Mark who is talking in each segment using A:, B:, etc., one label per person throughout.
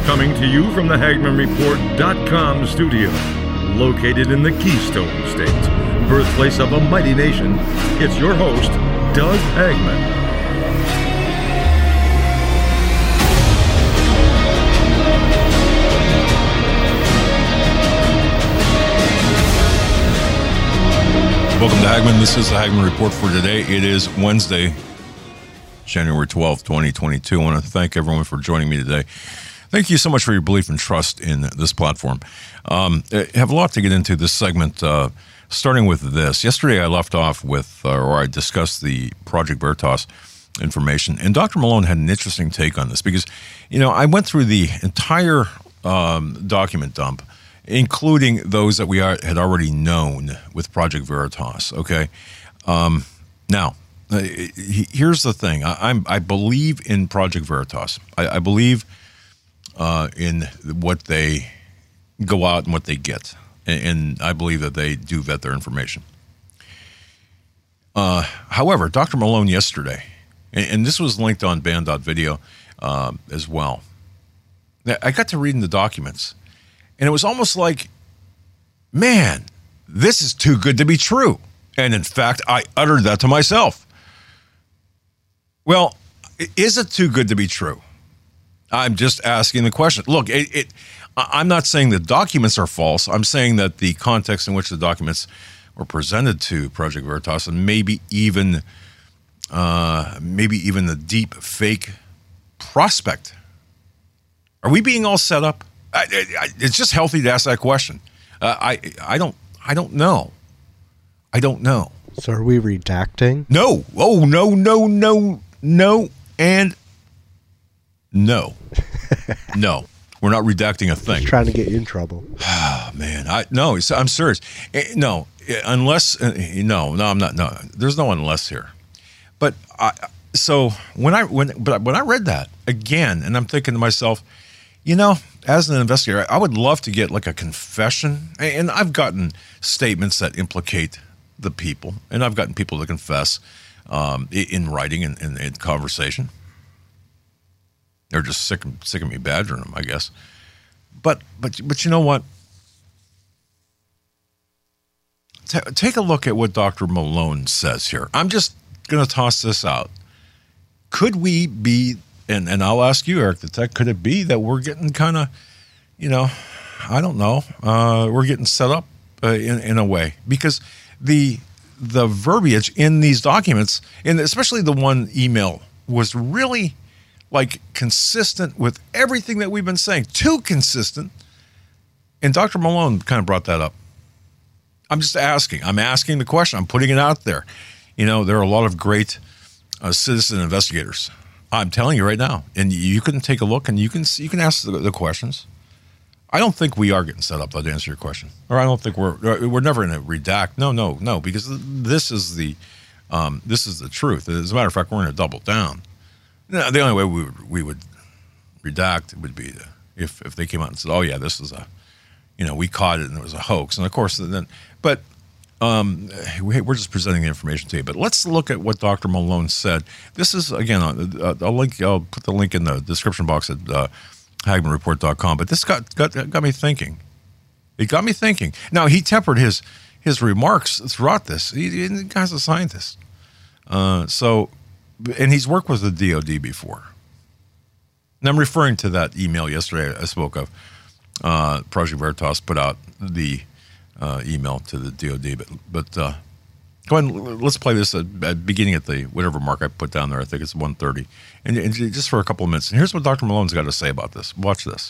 A: Coming to you from the HagmannReport.com studio, located in the Keystone State, birthplace of a mighty nation, it's your host, Doug Hagmann.
B: Welcome to Hagmann. This is the Hagmann Report for today. It is Wednesday, January 12th, 2022. I want to thank everyone for joining me today. Thank you so much for your belief and trust in this platform. I have a lot to get into this segment, starting with this. Yesterday I left off with, or I discussed the Project Veritas information, and Dr. Malone had an interesting take on this because, you know, I went through the entire document dump, including those that we had already known with Project Veritas, okay? Now, here's the thing. I believe in Project Veritas. I believe in what they go out and what they get. And I believe that they do vet their information. However, Dr. Malone yesterday, and this was linked on band.video as well, I got to reading the documents. And it was almost like, man, this is too good to be true. And in fact, I uttered that to myself. Well, is it too good to be true? I'm just asking the question. Look, I'm not saying the documents are false. I'm saying that the context in which the documents were presented to Project Veritas, and maybe even the deep fake prospect. Are we being all set up? It's just healthy to ask that question. I don't know. I don't know.
C: So are we redacting?
B: No. Oh, no, and no. No. We're not redacting a thing.
C: Just trying to get you in trouble.
B: Oh, man. I'm serious. No, unless, no, I'm not. No, there's no unless here. But so when I read that again, and I'm thinking to myself, you know, as an investigator, I would love to get like a confession. And I've gotten statements that implicate the people, and I've gotten people to confess in writing and in conversation. They're just sick of me badgering them, I guess. But you know what? Take a look at what Dr. Malone says here. I'm just going to toss this out. Could we be, and I'll ask you, Eric the Tech, could it be that we're getting kind of, you know, I don't know, we're getting set up in a way? Because the verbiage in these documents, and especially the one email, was really like consistent with everything that we've been saying. Too consistent. And Dr. Malone kind of brought that up. I'm just asking. I'm asking the question. I'm putting it out there. You know, there are a lot of great citizen investigators. I'm telling you right now. And you can take a look and you can ask the questions. I don't think we are getting set up, though, to answer your question. Or I don't think we're never going to redact. No, because this is the truth. As a matter of fact, we're going to double down. The only way we would redact would be if they came out and said, "Oh yeah, this is we caught it and it was a hoax." And of course, we're just presenting the information to you. But let's look at what Dr. Malone said. This is again a link. I'll put the link in the description box at HagmannReport.com. But this got me thinking. It got me thinking. Now he tempered his remarks throughout this. The guy's a scientist, and he's worked with the DOD before. And I'm referring to that email yesterday I spoke of. Project Veritas put out the email to the DOD. But go ahead and let's play this beginning at the whatever mark I put down there. I think it's 1:30. And just for a couple of minutes. And here's what Dr. Malone's got to say about this. Watch this.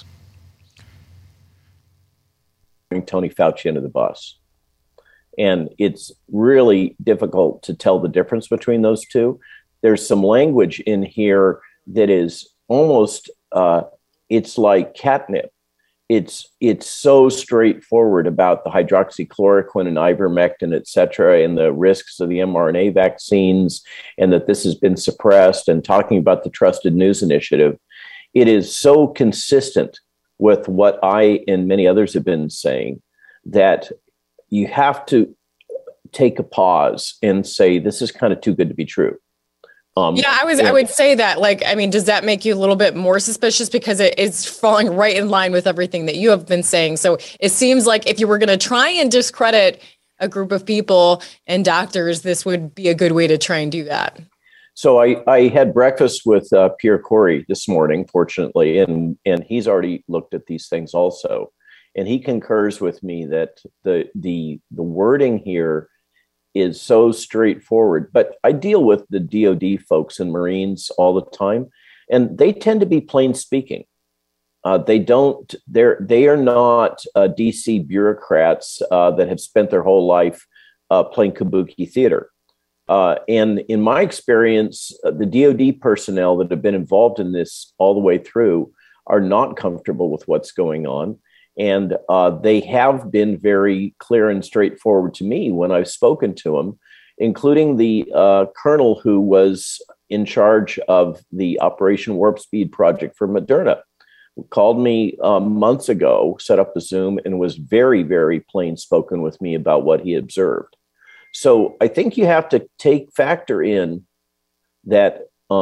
D: Bring Tony Fauci into the bus. And it's really difficult to tell the difference between those two. There's some language in here that is almost, it's like catnip. It's so straightforward about the hydroxychloroquine and ivermectin, et cetera, and the risks of the mRNA vaccines, and that this has been suppressed, and talking about the Trusted News Initiative. It is so consistent with what I and many others have been saying that you have to take a pause and say, this is kind of too good to be true.
E: I would say that, like, I mean, does that make you a little bit more suspicious because it is falling right in line with everything that you have been saying? So it seems like if you were going to try and discredit a group of people and doctors, this would be a good way to try and do that.
D: So I had breakfast with Pierre Corey this morning, fortunately, and he's already looked at these things also. And he concurs with me that the wording here is so straightforward. But I deal with the DoD folks and Marines all the time, and they tend to be plain speaking. They are not DC bureaucrats that have spent their whole life playing kabuki theater. And in my experience, the DoD personnel that have been involved in this all the way through are not comfortable with what's going on. And they have been very clear and straightforward to me when I've spoken to them, including the colonel who was in charge of the Operation Warp Speed project for Moderna, who called me months ago, set up the Zoom, and was very, very plain spoken with me about what he observed. So I think you have to factor in that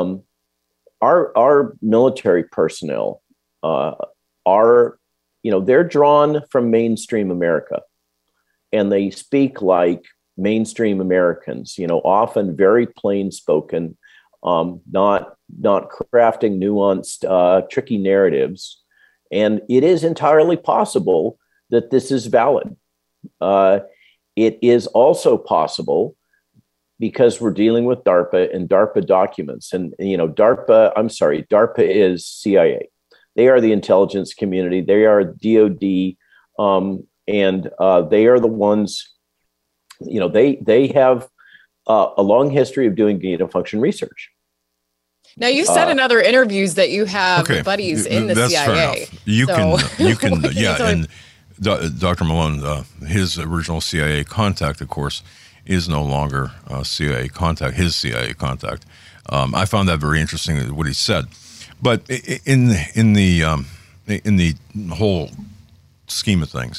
D: our military personnel are, they're drawn from mainstream America, and they speak like mainstream Americans, often very plain spoken, not crafting nuanced, tricky narratives. And it is entirely possible that this is valid. It is also possible, because we're dealing with DARPA and DARPA documents, and DARPA is CIA. They are the intelligence community. They are DoD, and they are the ones. They have a long history of doing gain of function research.
E: Now, you said in other interviews that you have buddies in the CIA.
B: You can, yeah. And Dr. Malone, his original CIA contact, of course, is no longer CIA contact. His CIA contact. I found that very interesting what he said. But in the whole scheme of things,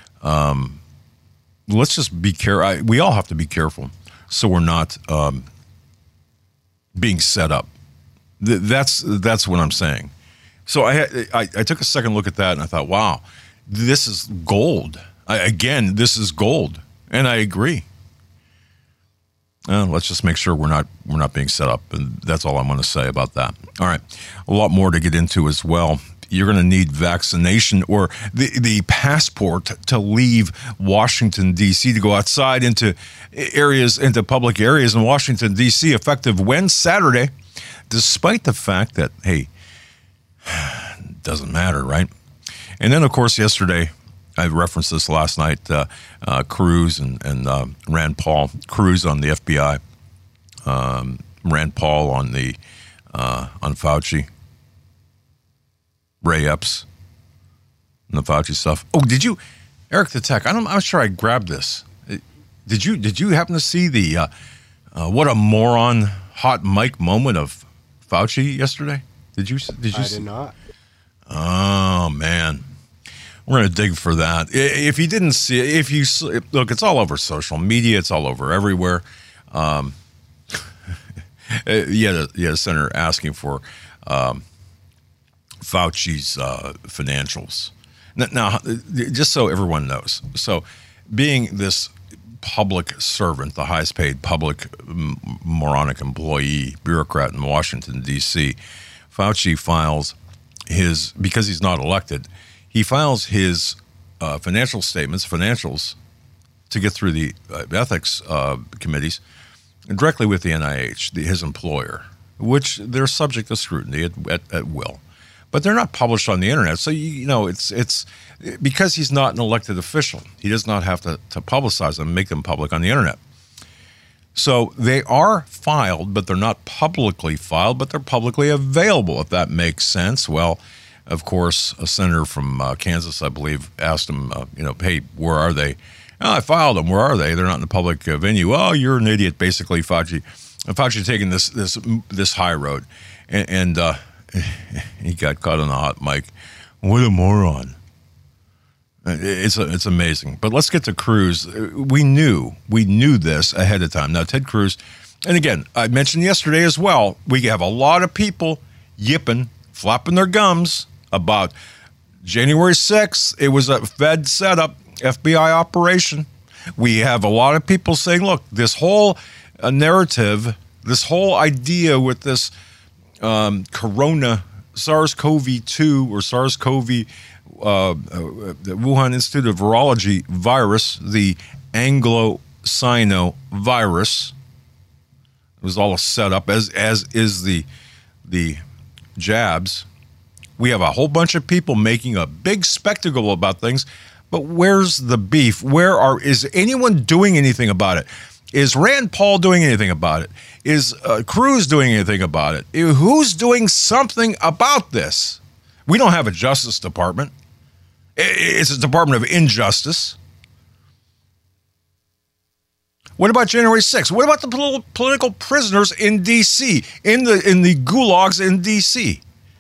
B: let's just be careful. We all have to be careful, so we're not being set up. That's what I'm saying. So I took a second look at that and I thought, wow, this is gold. This is gold, and I agree. Let's just make sure we're not being set up, and that's all I'm going to say about that. All right, a lot more to get into as well. You're going to need vaccination or the passport to leave Washington, D.C., to go outside into public areas in Washington, D.C., effective when? Saturday, despite the fact that, hey, it doesn't matter, right? And then, of course, yesterday, I referenced this last night, Cruz and Rand Paul. Cruz on the FBI, Rand Paul on Fauci, Ray Epps, and the Fauci stuff. Oh, did you, Eric the Tech? I'm sure I grabbed this. Did you happen to see the what a moron hot mic moment of Fauci yesterday? Did you?
C: I did not.
B: Oh man. We're going to dig for that. If you didn't see it, look, it's all over social media. It's all over everywhere. You had a senator asking for Fauci's financials. Now, just so everyone knows, so being this public servant, the highest paid public moronic employee, bureaucrat in Washington, D.C., Fauci files because he's not elected, he files his financials to get through the ethics committees directly with the NIH, his employer, which they're subject to scrutiny at will. But they're not published on the internet. So, it's because he's not an elected official. He does not have to publicize them, make them public on the internet. So they are filed, but they're not publicly filed, but they're publicly available, if that makes sense. Well, of course, a senator from Kansas, I believe, asked him, hey, where are they? Oh, I filed them. Where are they? They're not in the public venue. Oh, you're an idiot, basically, Fauci. Fauci taking this high road. And he got caught on the hot mic. What a moron. It's amazing. But let's get to Cruz. We knew this ahead of time. Now, Ted Cruz And again, I mentioned yesterday as well, we have a lot of people yipping, flapping their gums about January 6th. It was a Fed setup, FBI operation. We have a lot of people saying, look, this whole narrative, this whole idea with this corona, SARS-CoV-2 or SARS-CoV, the Wuhan Institute of Virology virus, the Anglo-Sino virus, it was all a setup, as is the jabs. We have a whole bunch of people making a big spectacle about things, but where's the beef? Is anyone doing anything about it? Is Rand Paul doing anything about it? Is Cruz doing anything about it? Who's doing something about this? We don't have a Justice Department. It's a Department of Injustice. What about January 6th? What about the political prisoners in D.C., in the gulags in D.C.?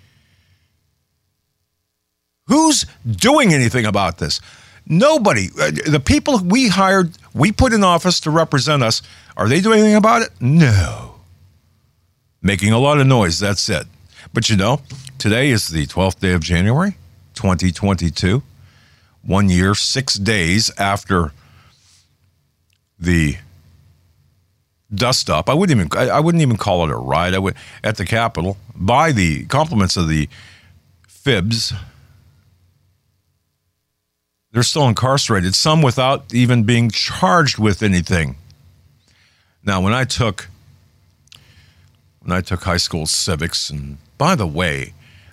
B: Who's doing anything about this? Nobody. The people we hired, we put in office to represent us, are they doing anything about it? No. Making a lot of noise, that's it. But today is the 12th day of January, 2022. 1 year, 6 days after the dust up. I wouldn't even call it a riot. At the Capitol, by the compliments of the fibs. They're still incarcerated, some without even being charged with anything. Now, when I took high school civics, and by the way,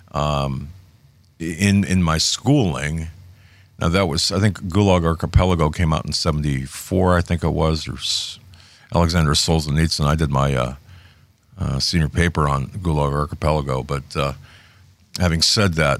B: in my schooling, now that was, I think Gulag Archipelago came out in 1974, I think it was, or Alexander Solzhenitsyn. I did my senior paper on Gulag Archipelago, but having said that,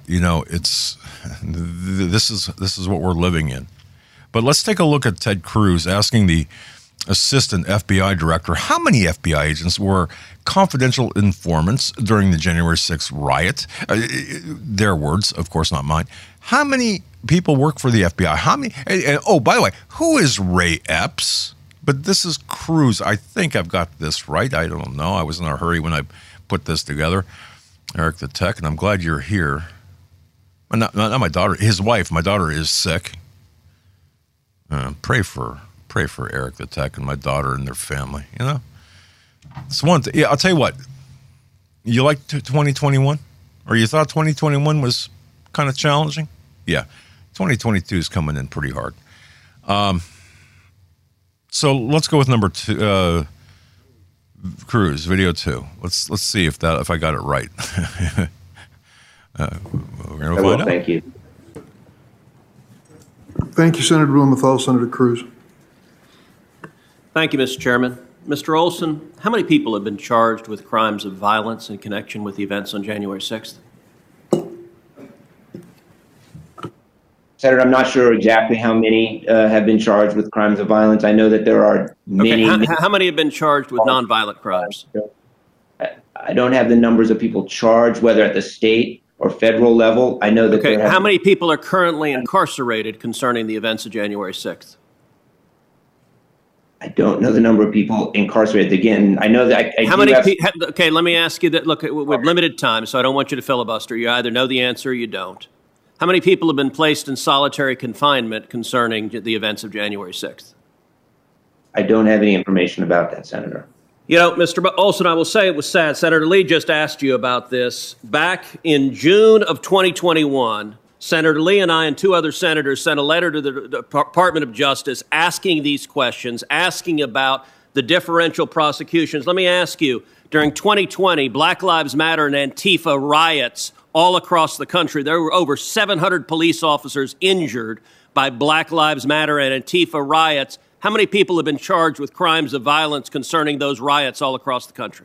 B: this is what we're living in. But let's take a look at Ted Cruz asking the assistant FBI director how many FBI agents were confidential informants during the January 6th riot. Their words, of course, not mine. How many people work for the FBI? How many? And, oh, by the way, who is Ray Epps? But this is Cruz. I think I've got this right. I don't know. I was in a hurry when I put this together. Eric the Tech, and I'm glad you're here. Not my daughter, his wife. My daughter is sick. Pray for Eric the Tech and my daughter and their family. It's one thing. Yeah, I'll tell you what. You like 2021, or you thought 2021 was kind of challenging? Yeah, 2022 is coming in pretty hard. So let's go with number 2. Cruz, video 2. Let's see if I got it right. We're going to find out.
F: Thank you.
G: Thank you, Senator Blumenthal. Senator Cruz.
H: Thank you, Mr. Chairman. Mr. Olson, how many people have been charged with crimes of violence in connection with the events on January 6th?
F: Senator, I'm not sure exactly how many have been charged with crimes of violence. I know that there are many.
H: Okay. How many have been charged with nonviolent crimes?
F: I don't have the numbers of people charged, whether at the state or federal level. I know that.
H: Okay. How many people are currently incarcerated concerning the events of January 6th?
F: I don't know the number of people incarcerated. Again, I know that.
H: Okay, let me ask you that. Look, with limited time, so I don't want you to filibuster. You either know the answer or you don't. How many people have been placed in solitary confinement concerning the events of January 6th?
F: I don't have any information about that, Senator.
H: Mr. Olson, I will say it was sad. Senator Lee just asked you about this. Back in June of 2021, Senator Lee and I and 2 other senators sent a letter to the Department of Justice asking these questions, asking about the differential prosecutions. Let me ask you, during 2020, Black Lives Matter and Antifa riots all across the country, there were over 700 police officers injured by Black Lives Matter and Antifa riots. How many people have been charged with crimes of violence concerning those riots all across the country?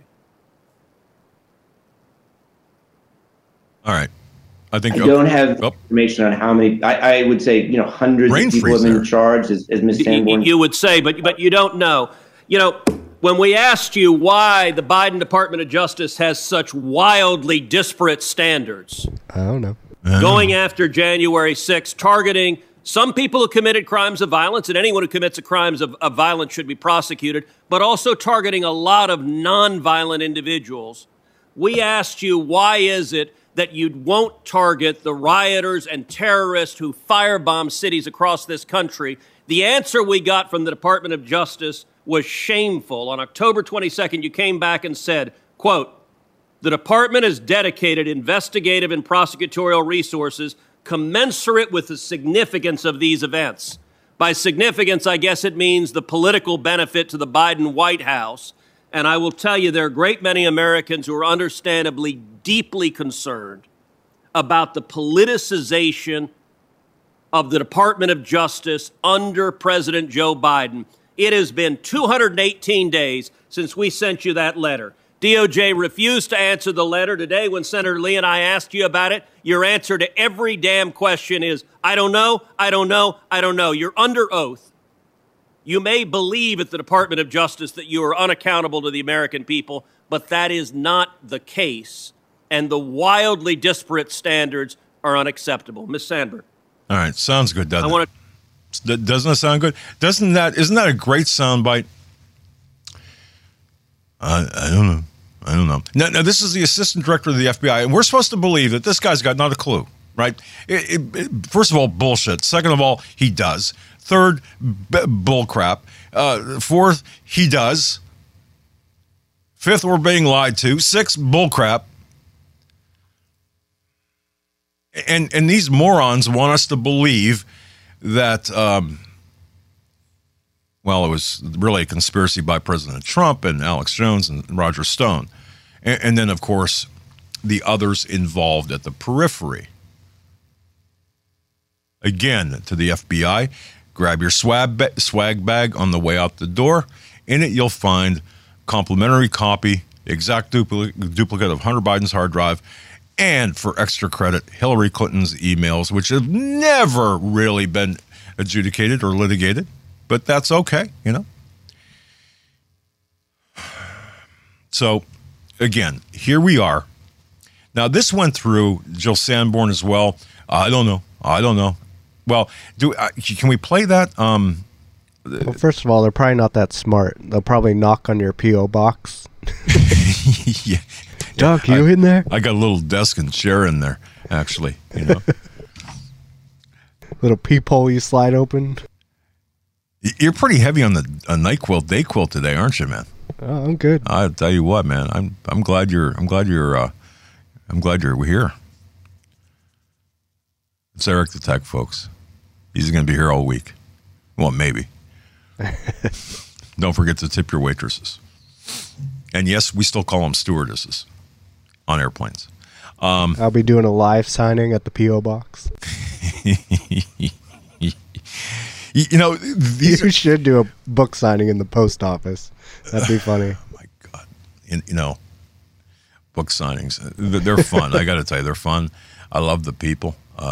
B: All right. I
F: don't have information on how many. I would say, hundreds of people have been charged, as Ms. Sanborn.
H: You would say, but you don't know. When we asked you why the Biden Department of Justice has such wildly disparate standards,
C: I don't know.
H: Going after January 6th, targeting some people who committed crimes of violence, and anyone who commits crimes of violence should be prosecuted, but also targeting a lot of nonviolent individuals. We asked you, why is it that you won't target the rioters and terrorists who firebomb cities across this country? The answer we got from the Department of Justice was shameful. On October 22nd, you came back and said, quote, "The department has dedicated investigative and prosecutorial resources commensurate with the significance of these events." By significance, I guess it means the political benefit to the Biden White House. And I will tell you, there are a great many Americans who are understandably deeply concerned about the politicization of the Department of Justice under President Joe Biden. It has been 218 days since we sent you that letter. DOJ refused to answer the letter. Today, when Senator Lee and I asked you about it, your answer to every damn question is, I don't know, I don't know, I don't know. You're under oath. You may believe at the Department of Justice that you are unaccountable to the American people, but that is not the case. And the wildly disparate standards are unacceptable. Ms. Sandberg.
B: All right. Sounds good, doesn't it? Doesn't it sound good? Isn't that a great soundbite? I don't know. Now, this is the assistant director of the FBI, and we're supposed to believe that this guy's got not a clue, right? First of all, bullshit. Second of all, he does. Third, bullcrap. Fourth, he does. Fifth, we're being lied to. Sixth, bullcrap. And these morons want us to believe that, it was really a conspiracy by President Trump and Alex Jones and Roger Stone. And then, of course, the others involved at the periphery. Again, to the FBI, grab your swag bag on the way out the door. In it, you'll find complimentary copy, exact duplicate of Hunter Biden's hard drive, and for extra credit, Hillary Clinton's emails, which have never really been adjudicated or litigated, but that's okay, you know? So, again, here we are. Now, this went through Jill Sanborn as well. I don't know. Well, can we play that?
C: Well, first of all, they're probably not that smart. They'll probably knock on your P.O. box.
B: Yeah.
C: Doug, you in there?
B: I got a little desk and chair in there, actually, you know.
C: Little peephole you slide open.
B: You're pretty heavy on the NyQuil Dayquil today, aren't you, man?
C: Oh, I'm good.
B: I'll tell you what, man. I'm glad you're here. It's Eric the Tech, folks. He's going to be here all week. Well, maybe. Don't forget to tip your waitresses. And yes, we still call them stewardesses on airplanes.
C: I'll be doing a live signing at the P.O. box.
B: You know,
C: you should do a book signing in the post office. That'd be funny.
B: Oh, my God. You know, book signings, they're fun. I got to tell you, they're fun. I love the people.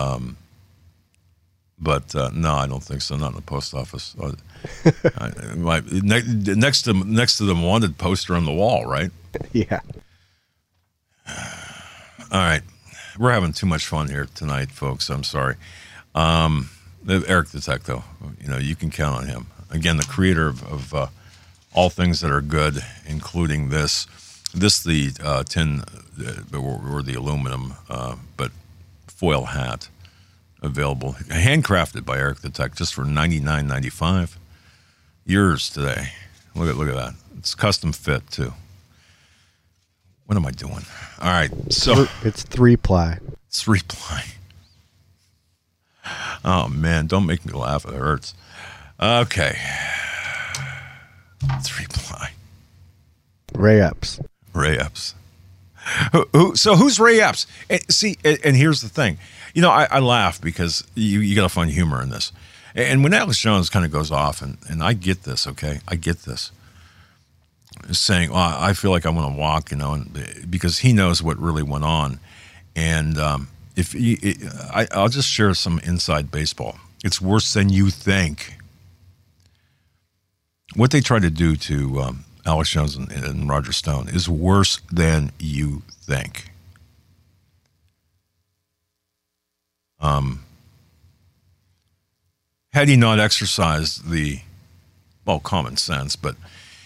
B: But no, I don't think so. Not in the post office. Next to the wanted poster on the wall, right?
C: Yeah.
B: All right. We're having too much fun here tonight, folks. I'm sorry. Eric the Tech, though, you know, you can count on him. Again, the creator of all things that are good, including the tin or the aluminum, but foil hat available, handcrafted by Eric the Tech, just for $99.95. Yours today. Look at that. It's custom fit too. What am I doing? All right, so
C: it's 3-ply.
B: It's 3-ply. Oh man, don't make me laugh. It hurts. Okay, 3-ply.
C: Ray Epps.
B: So who's Ray Epps? And here's the thing. You know, I laugh because you got to find humor in this. And when Alex Jones kind of goes off, and I get this, okay? I get this. Saying, oh, I feel like I want to walk, you know, and, because he knows what really went on. And I'll just share some inside baseball. It's worse than you think. What they tried to do to Alex Jones and Roger Stone is worse than you think. had he not exercised the, well, common sense, but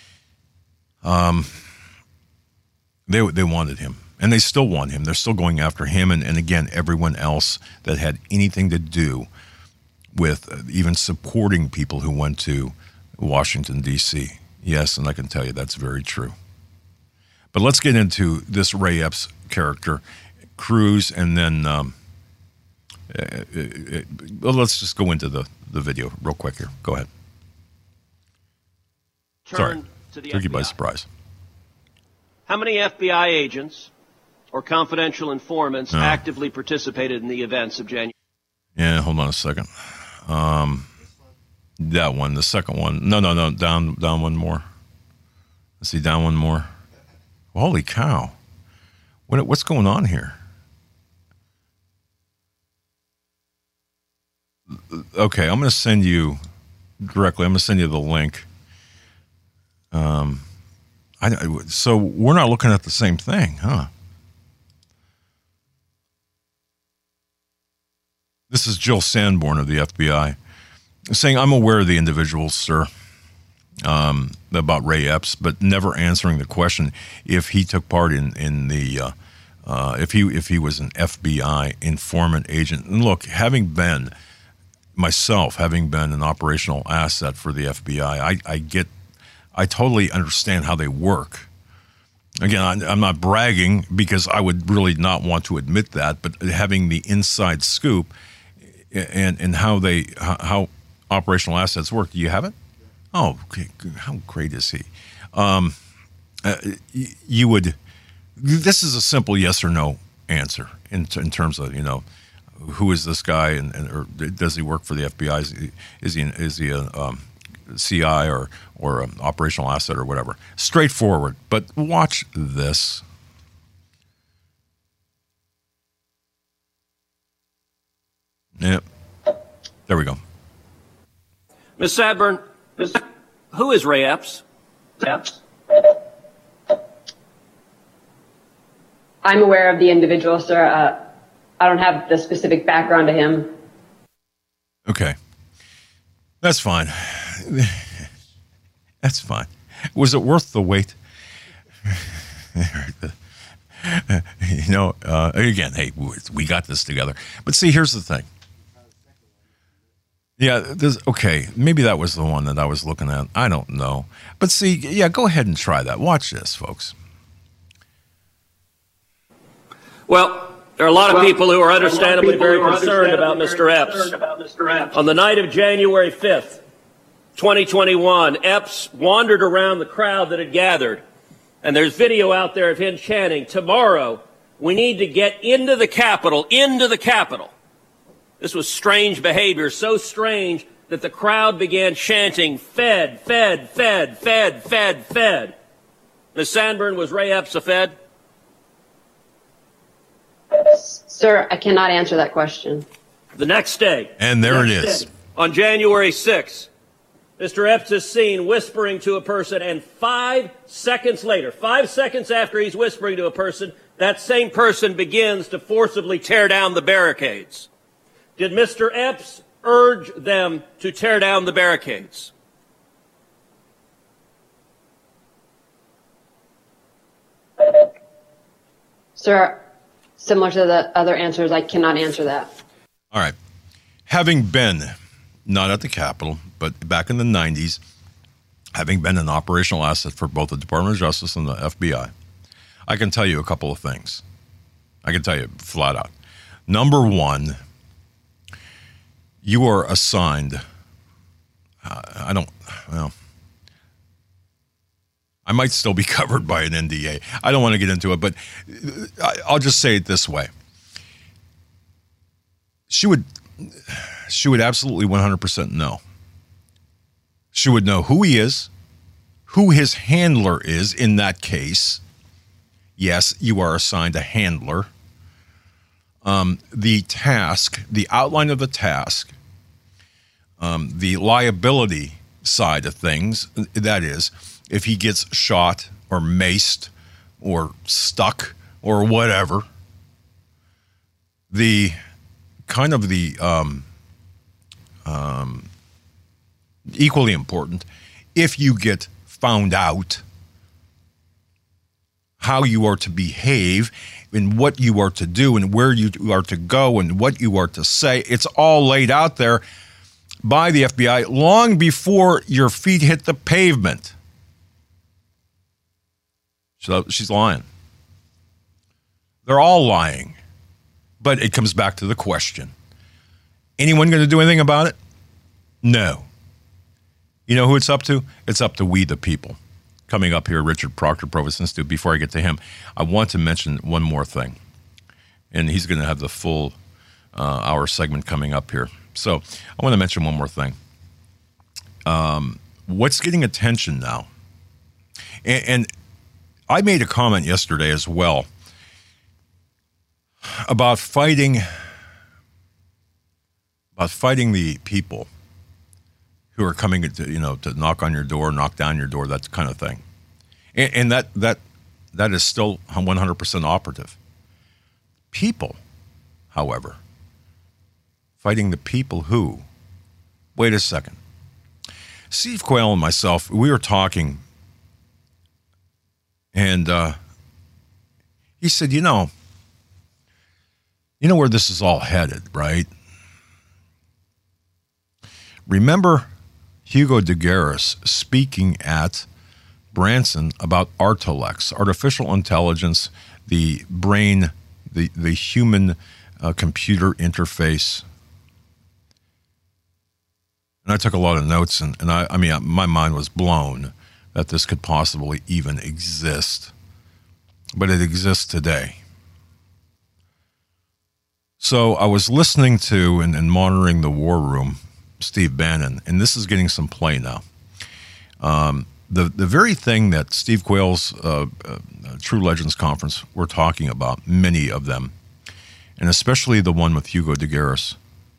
B: they wanted him, and they still want him. They're still going after him, and again, everyone else that had anything to do with even supporting people who went to Washington, D.C. Yes, and I can tell you that's very true. But let's get into this Ray Epps character, Cruz, and then well, let's just go into the video real quick here. Go ahead. Sorry, took you by surprise.
H: How many FBI agents or confidential informants actively participated in the events of January?
B: Yeah, hold on a second. That one, the second one. No, down one more. Let's see, down one more. Holy cow. What's going on here? Okay, I'm going to send you directly. I'm going to send you the link. So we're not looking at the same thing, huh? This is Jill Sanborn of the FBI saying, I'm aware of the individuals, sir, about Ray Epps, but never answering the question if he took part in the if he was an FBI informant agent. And look, having been an operational asset for the FBI, I totally understand how they work. Again, I'm not bragging because I would really not want to admit that, but having the inside scoop and how operational assets work. Do you have it? Oh, okay. How great is he? This is a simple yes or no answer in terms of, who is this guy or does he work for the FBI? Is he a CI or an operational asset or whatever? Straightforward. But watch this. Yeah. There we go.
H: Ms. Sanborn, who is Ray Epps?
I: I'm aware of the individual, sir. I don't have the specific background to him.
B: Okay. That's fine. That's fine. Was it worth the wait? Again, hey, we got this together. But see, here's the thing. Yeah, okay, maybe that was the one that I was looking at. I don't know. But see, yeah, go ahead and try that. Watch this, folks.
H: Well, there are a lot of people who are understandably very concerned about Mr. Epps. On the night of January 5th, 2021, Epps wandered around the crowd that had gathered, and there's video out there of him chanting, "Tomorrow, we need to get into the Capitol, into the Capitol." This was strange behavior, so strange that the crowd began chanting, "Fed, Fed, Fed, Fed, Fed, Fed." Ms. Sanborn, was Ray Epps a Fed?
I: Sir, I cannot answer that question.
H: The next day.
B: And there it is.
H: On January 6th, Mr. Epps is seen whispering to a person, and 5 seconds later, 5 seconds after he's whispering to a person, that same person begins to forcibly tear down the barricades. Did Mr. Epps urge them to tear down the barricades?
I: Sir, similar to the other answers, I cannot answer that.
B: All right. Having been, not at the Capitol, but back in the 90s, having been an operational asset for both the Department of Justice and the FBI, I can tell you a couple of things. I can tell you flat out. Number one, you are assigned, I might still be covered by an NDA. I don't want to get into it, but I'll just say it this way. She would absolutely 100% know. She would know who he is, who his handler is in that case. Yes, you are assigned a handler. The task, the outline of the task, the liability side of things, that is, if he gets shot or maced or stuck or whatever, the kind of the equally important, if you get found out, how you are to behave and what you are to do and where you are to go and what you are to say. It's all laid out there by the FBI long before your feet hit the pavement. So she's lying. They're all lying. But it comes back to the question. Anyone going to do anything about it? No. You know who it's up to? It's up to we the people. Coming up here, Richard Proctor, Provost Institute. Before I get to him, I want to mention one more thing. And he's going to have the full hour segment coming up here. So I want to mention one more thing. What's getting attention now? And I made a comment yesterday as well about fighting the people who are coming to knock on your door, knock down your door, that kind of thing. And that is still 100% operative. People, however, fighting the people who, wait a second. Steve Quayle and myself, we were talking, and he said, you know where this is all headed, right? Remember Hugo de Garis speaking at Branson about Artolex, artificial intelligence, the brain, the human computer interface. And I took a lot of notes, and I mean, my mind was blown that this could possibly even exist. But it exists today. So I was listening to and monitoring the War Room, Steve Bannon, and this is getting some play now. The very thing that Steve Quayle's True Legends Conference were talking about, many of them, and especially the one with Hugo de Garis,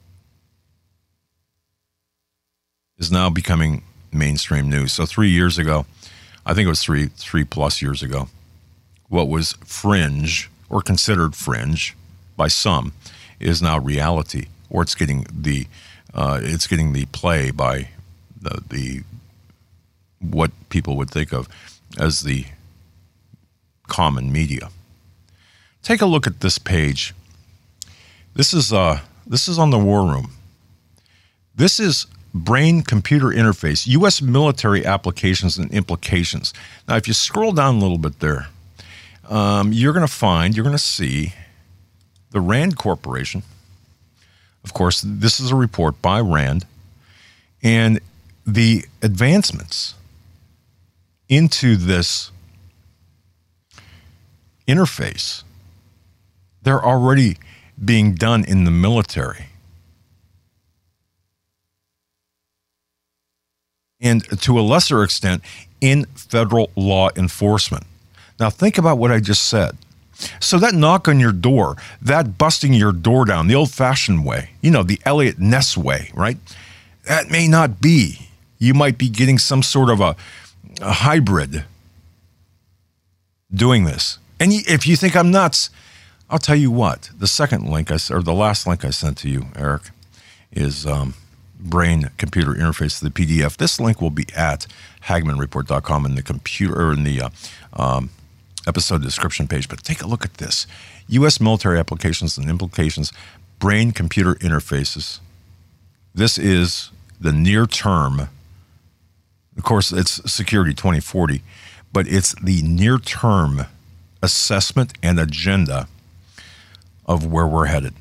B: is now becoming mainstream news. So 3 years ago, I think it was three plus years ago, what was fringe or considered fringe by some is now reality, or it's getting the play by the what people would think of as the common media. Take a look at this page. This is on the War Room. This is brain-computer interface, U.S. military applications and implications. Now, if you scroll down a little bit there, you're going to see the Rand Corporation. Of course, this is a report by Rand, and the advancements into this interface, they're already being done in the military. And to a lesser extent, in federal law enforcement. Now, think about what I just said. So that knock on your door, that busting your door down, the old-fashioned way, the Elliot Ness way, right? That may not be. You might be getting some sort of a hybrid doing this. And if you think I'm nuts, I'll tell you what. The second link, or the last link I sent to you, Eric, is brain-computer interface, the PDF. This link will be at HagmannReport.com in the computer, or in the episode description page. But take a look at this. U.S. military applications and implications, brain-computer interfaces. This is the near term. Of course, it's Security 2040, but it's the near term assessment and agenda of where we're headed.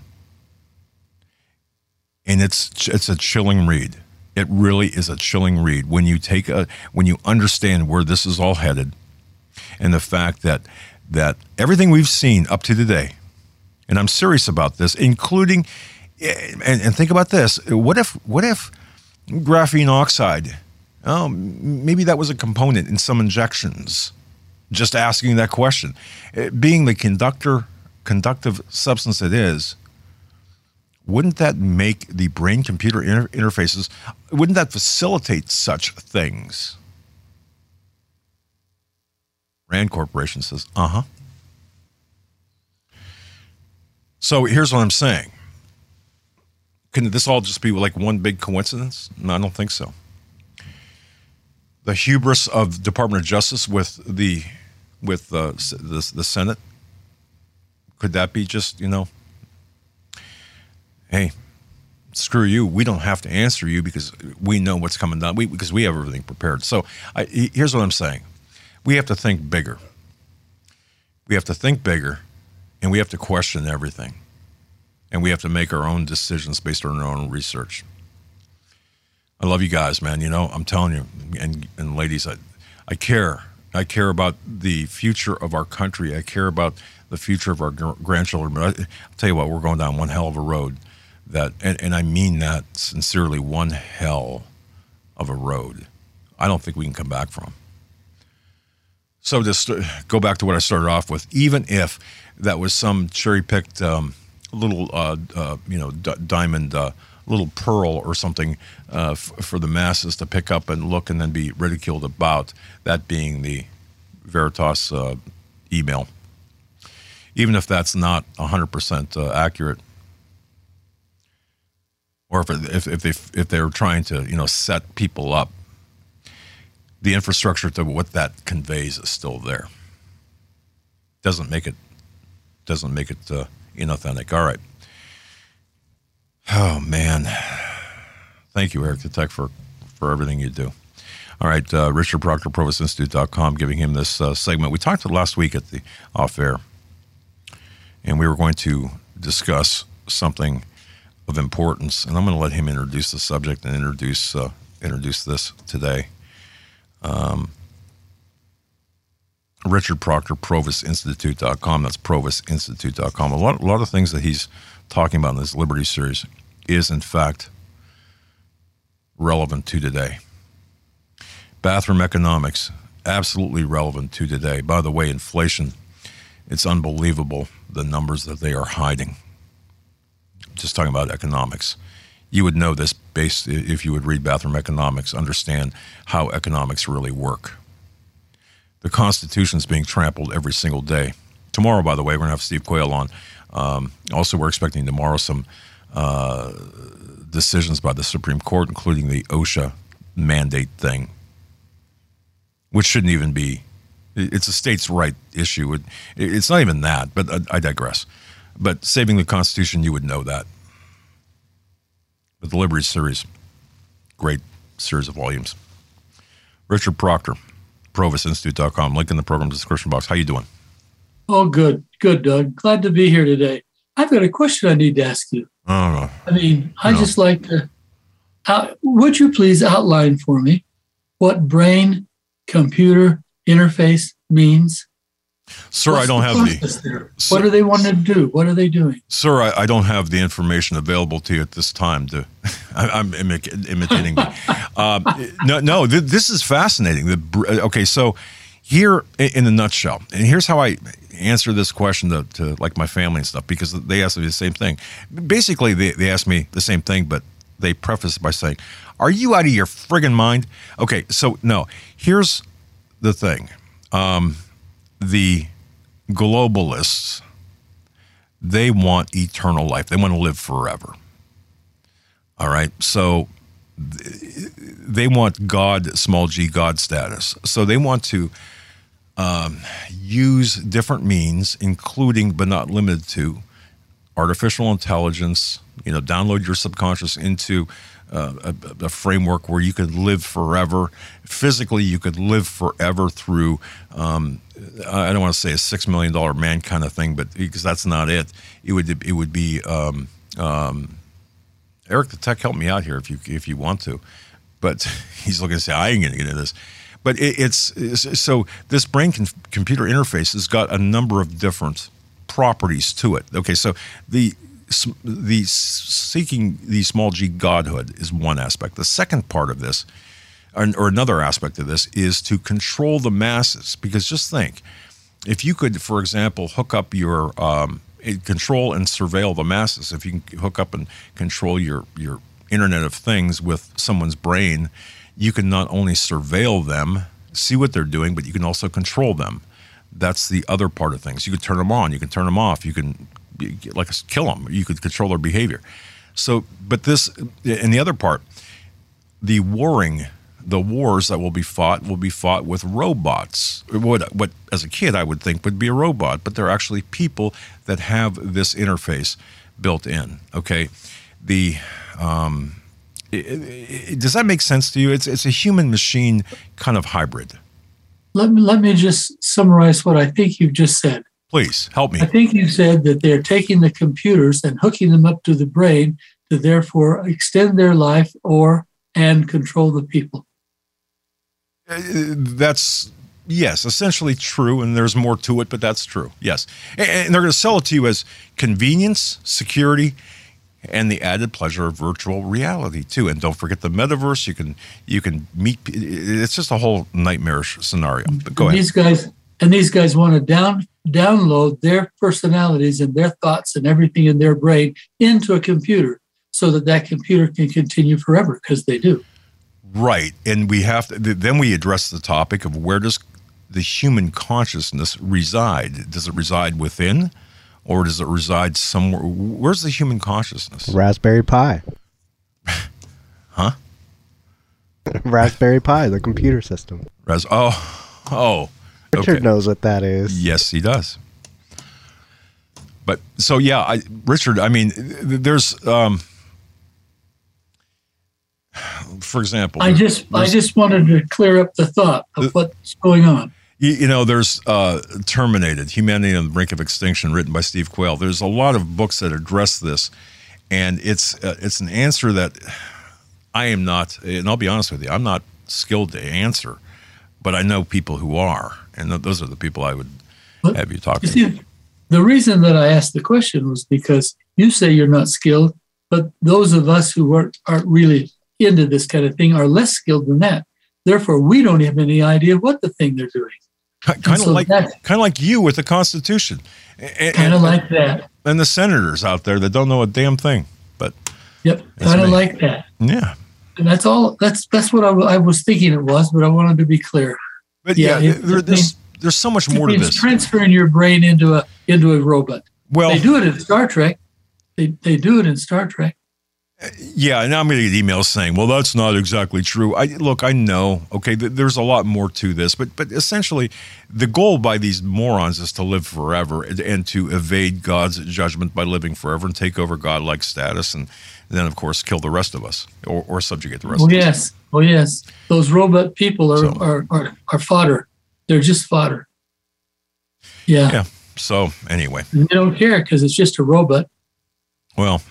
B: And it's a chilling read. It really is a chilling read when you understand where this is all headed, and the fact that everything we've seen up to today, and I'm serious about this, including, and think about this: what if graphene oxide? Oh, maybe that was a component in some injections. Just asking that question, being the conductive substance it is. Wouldn't that make the brain-computer interfaces, wouldn't that facilitate such things? Rand Corporation says, uh-huh. So here's what I'm saying. Can this all just be like one big coincidence? No, I don't think so. the hubris of Department of Justice with the Senate? Could that be just, hey, screw you. We don't have to answer you because we know what's coming down. Because we have everything prepared. So here's what I'm saying. We have to think bigger. We have to think bigger, and we have to question everything. And we have to make our own decisions based on our own research. I love you guys, man. I'm telling you, and ladies, I care. I care about the future of our country. I care about the future of our grandchildren. But I'll tell you what, we're going down one hell of a road. And I mean that sincerely, one hell of a road. I don't think we can come back from. So just go back to what I started off with. Even if that was some cherry-picked little, diamond, little pearl or something for the masses to pick up and look and then be ridiculed about, that being the Veritas email. Even if that's not 100% accurate, or if they're trying to set people up, the infrastructure to what that conveys is still there. Doesn't make it inauthentic. All right. Oh man, thank you, Eric the Tech, for everything you do. All right, Richard Proctor, ProvostInstitute.com, giving him this segment. We talked last week at the off air, and we were going to discuss something of importance, and I'm going to let him introduce the subject and introduce this today. Richard Proctor, ProvostInstitute.com. That's ProvostInstitute.com. A lot of things that he's talking about in this Liberty series is, in fact, relevant to today. Bathroom economics, absolutely relevant to today. By the way, inflation, it's unbelievable the numbers that they are hiding. Just talking about economics. You would know this based if you would read Bathroom Economics, understand how economics really work. The Constitution's being trampled every single day. Tomorrow, by the way, we're going to have Steve Quayle on. Also, we're expecting tomorrow some decisions by the Supreme Court, including the OSHA mandate thing, which shouldn't even be. It's a states' right issue. It's not even that, but I digress. But saving the Constitution, you would know that. But the Liberty series, great series of volumes. Richard Proctor, ProvostInstitute.com. Link in the program description box. How you doing?
J: Oh, good, Doug. Glad to be here today. I've got a question I need to ask you.
B: Oh,
J: I just like to. Would you please outline for me what brain-computer interface means?
B: Sir, I don't have
J: what do they want to do? What are they doing?
B: Sir, I don't have the information available to you at this time. I'm imitating me. No, this is fascinating. Okay, so here in a nutshell, and here's how I answer this question to like my family and stuff, because they ask me the same thing. Basically, they ask me the same thing, but they preface it by saying, "Are you out of your friggin' mind?" Okay, so no, here's the thing. The globalists, they want eternal life. They want to live forever. All right. So they want God, small g, God status. So they want to use different means, including but not limited to artificial intelligence, download your subconscious into a framework where you could live forever. Physically, you could live forever through, I don't want to say a $6 million man kind of thing, but because that's not it. It would be Eric the Tech, help me out here if you want to. But he's looking to say, I ain't going to get into this. But so this brain-computer interface has got a number of different properties to it. Okay, so the seeking the small g godhood is one aspect. The second part of this, or another aspect of this, is to control the masses. Because just think, if you could, for example, hook up your control and surveil the masses, if you can hook up and control your Internet of Things with someone's brain, you can not only surveil them, see what they're doing, but you can also control them. That's the other part of things. You can turn them on, you can turn them off, you can kill them, you could control their behavior. So, but this, and the other part, the warring the wars that will be fought with robots. What as a kid I would think would be a robot, but they're actually people that have this interface built in. Okay, does that make sense to you? It's a human machine kind of hybrid.
J: Let me just summarize what I think you've just said.
B: Please help me.
J: I think you said that they're taking the computers and hooking them up to the brain to therefore extend their life and control the people.
B: That's, yes, essentially true, and there's more to it, but that's true, yes. And they're going to sell it to you as convenience, security, and the added pleasure of virtual reality, too. And don't forget the metaverse. You can meet, it's just a whole nightmarish scenario. But go ahead. These guys want to download their personalities and their thoughts and everything in their brain into a computer so that computer can continue forever, because they do. Right. And then we address the topic of where does the human consciousness reside? Does it reside within, or does it reside somewhere? Where's the human consciousness?
C: Raspberry Pi.
B: Huh?
C: Raspberry Pi, the computer system.
B: Oh.
C: Richard knows what that is.
B: Yes, he does. But so, yeah, Richard, I mean, there's, for example,
J: I just wanted to clear up the thought of what's going on.
B: There's Terminated, Humanity on the Brink of Extinction, written by Steve Quayle. There's a lot of books that address this, and it's an answer that I am not, and I'll be honest with you, I'm not skilled to answer, but I know people who are, and those are the people I would have you talk to.
J: See, the reason that I asked the question was because you say you're not skilled, but those of us who aren't really into this kind of thing are less skilled than that. Therefore, we don't have any idea what the thing they're doing.
B: Kind of like you with the Constitution.
J: Kind of like that.
B: And the senators out there that don't know a damn thing. But
J: yep, kind of like that.
B: Yeah.
J: And that's all. That's what I was thinking it was, but I wanted to be clear.
B: But there's so much more to this.
J: It's transferring your brain into a robot.
B: Well,
J: they do it in Star Trek. They do it in Star Trek.
B: Yeah, and I'm going to get emails saying, well, that's not exactly true. I know, okay, there's a lot more to this, but essentially the goal by these morons is to live forever and to evade God's judgment by living forever and take over godlike status and then, of course, kill the rest of us or subjugate the rest of us.
J: Oh, yes. Those robot people are fodder. They're just fodder. Yeah.
B: Yeah. So, anyway.
J: And they don't care because it's just a robot.
B: Well,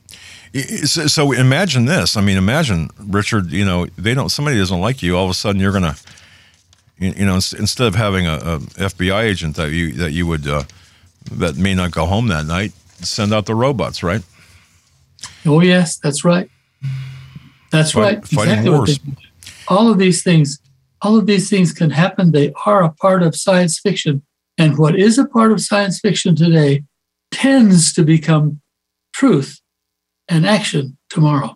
B: so imagine this. I mean, imagine, Richard, somebody doesn't like you. All of a sudden you're going to, instead of having a FBI agent that you would, that may not go home that night, send out the robots, right?
J: Oh, yes, that's right. That's right.
B: Fighting
J: exactly
B: wars.
J: All of these things can happen. They are a part of science fiction. And what is a part of science fiction today tends to become truth and action tomorrow.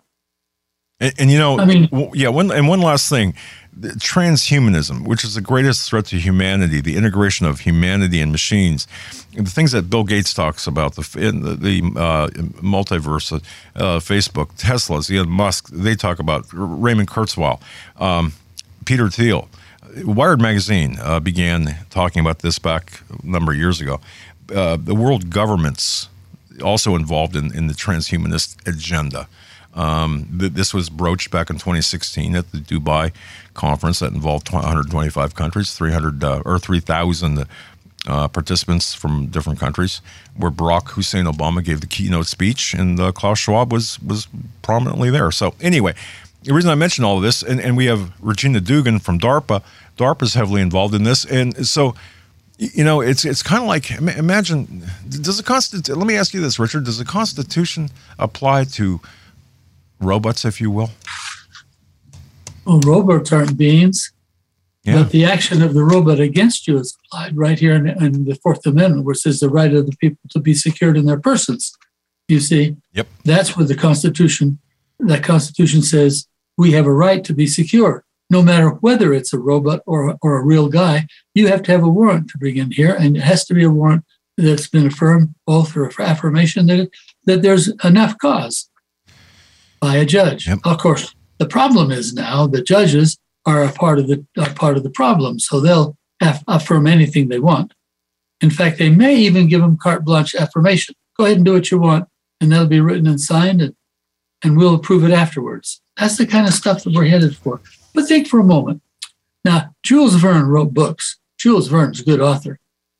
B: One last thing, transhumanism, which is the greatest threat to humanity, the integration of humanity and machines, the things that Bill Gates talks about, the multiverse, Facebook, Tesla's, Elon Musk, they talk about, Raymond Kurzweil, Peter Thiel. Wired magazine began talking about this back a number of years ago. The world governments also involved in the transhumanist agenda. This was broached back in 2016 at the Dubai conference that involved 125 countries, 3,000 participants from different countries, where Barack Hussein Obama gave the keynote speech, and Klaus Schwab was prominently there. So anyway, the reason I mention all of this, and we have Regina Dugan from DARPA. DARPA's heavily involved in this, and so it's kind of like, imagine, let me ask you this, Richard, does the Constitution apply to robots, if you will?
J: Well, robots aren't beings, but the action of the robot against you is applied right here in the Fourth Amendment, where it says the right of the people to be secured in their persons. You see?
B: Yep.
J: That's where the Constitution says we have a right to be secure. No matter whether it's a robot or a real guy, you have to have a warrant to bring in here, and it has to be a warrant that's been affirmed, both for affirmation that there's enough cause by a judge.
B: Yep.
J: Of course, the problem is now the judges are a part of the problem. So they'll affirm anything they want. In fact, they may even give them carte blanche affirmation. Go ahead and do what you want, and that'll be written and signed, and we'll approve it afterwards. That's the kind of stuff that we're headed for. But think for a moment. Now, Jules Verne wrote books. Jules Verne's a good author.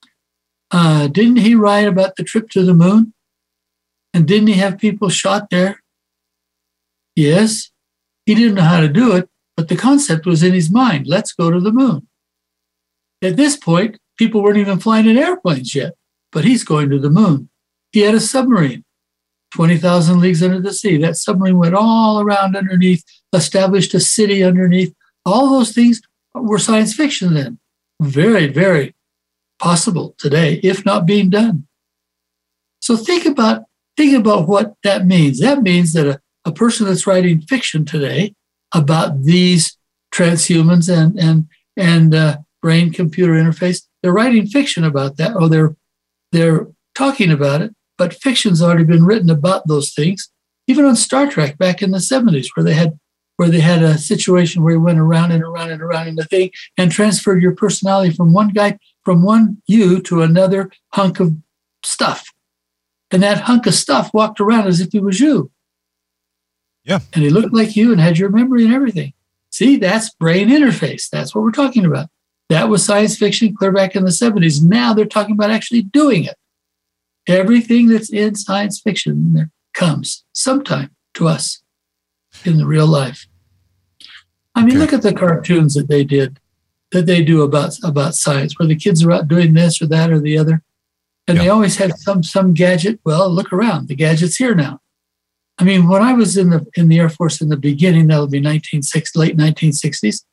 J: Didn't he write about the trip to the moon? And didn't he have people shot there? Yes. He didn't know how to do it, but the concept was in his mind. Let's go to the moon. At this point, people weren't even flying in airplanes yet, but he's going to the moon. He had a submarine, 20,000 leagues under the sea. That submarine went all around underneath, established a city underneath. All those things were science fiction then. Very, very possible today, if not being done. So think about what that means. That means that a person that's writing fiction today about these transhumans and brain-computer interface, they're writing fiction about that, or they're talking about it, but fiction's already been written about those things. Even on Star Trek back in the 70s, where they had a situation where you went around and around and around in the thing and transferred your personality from one you to another hunk of stuff. And that hunk of stuff walked around as if he was you.
B: Yeah.
J: And he looked like you and had your memory and everything. See, that's brain interface. That's what we're talking about. That was science fiction clear back in the 70s. Now they're talking about actually doing it. Everything that's in science fiction comes sometime to us in the real life. I mean, look at the cartoons that they do about science, where the kids are out doing this or that or the other. And they always had some gadget. Well, look around. The gadget's here now. I mean, when I was in the Air Force in the beginning, that would be late 1960s,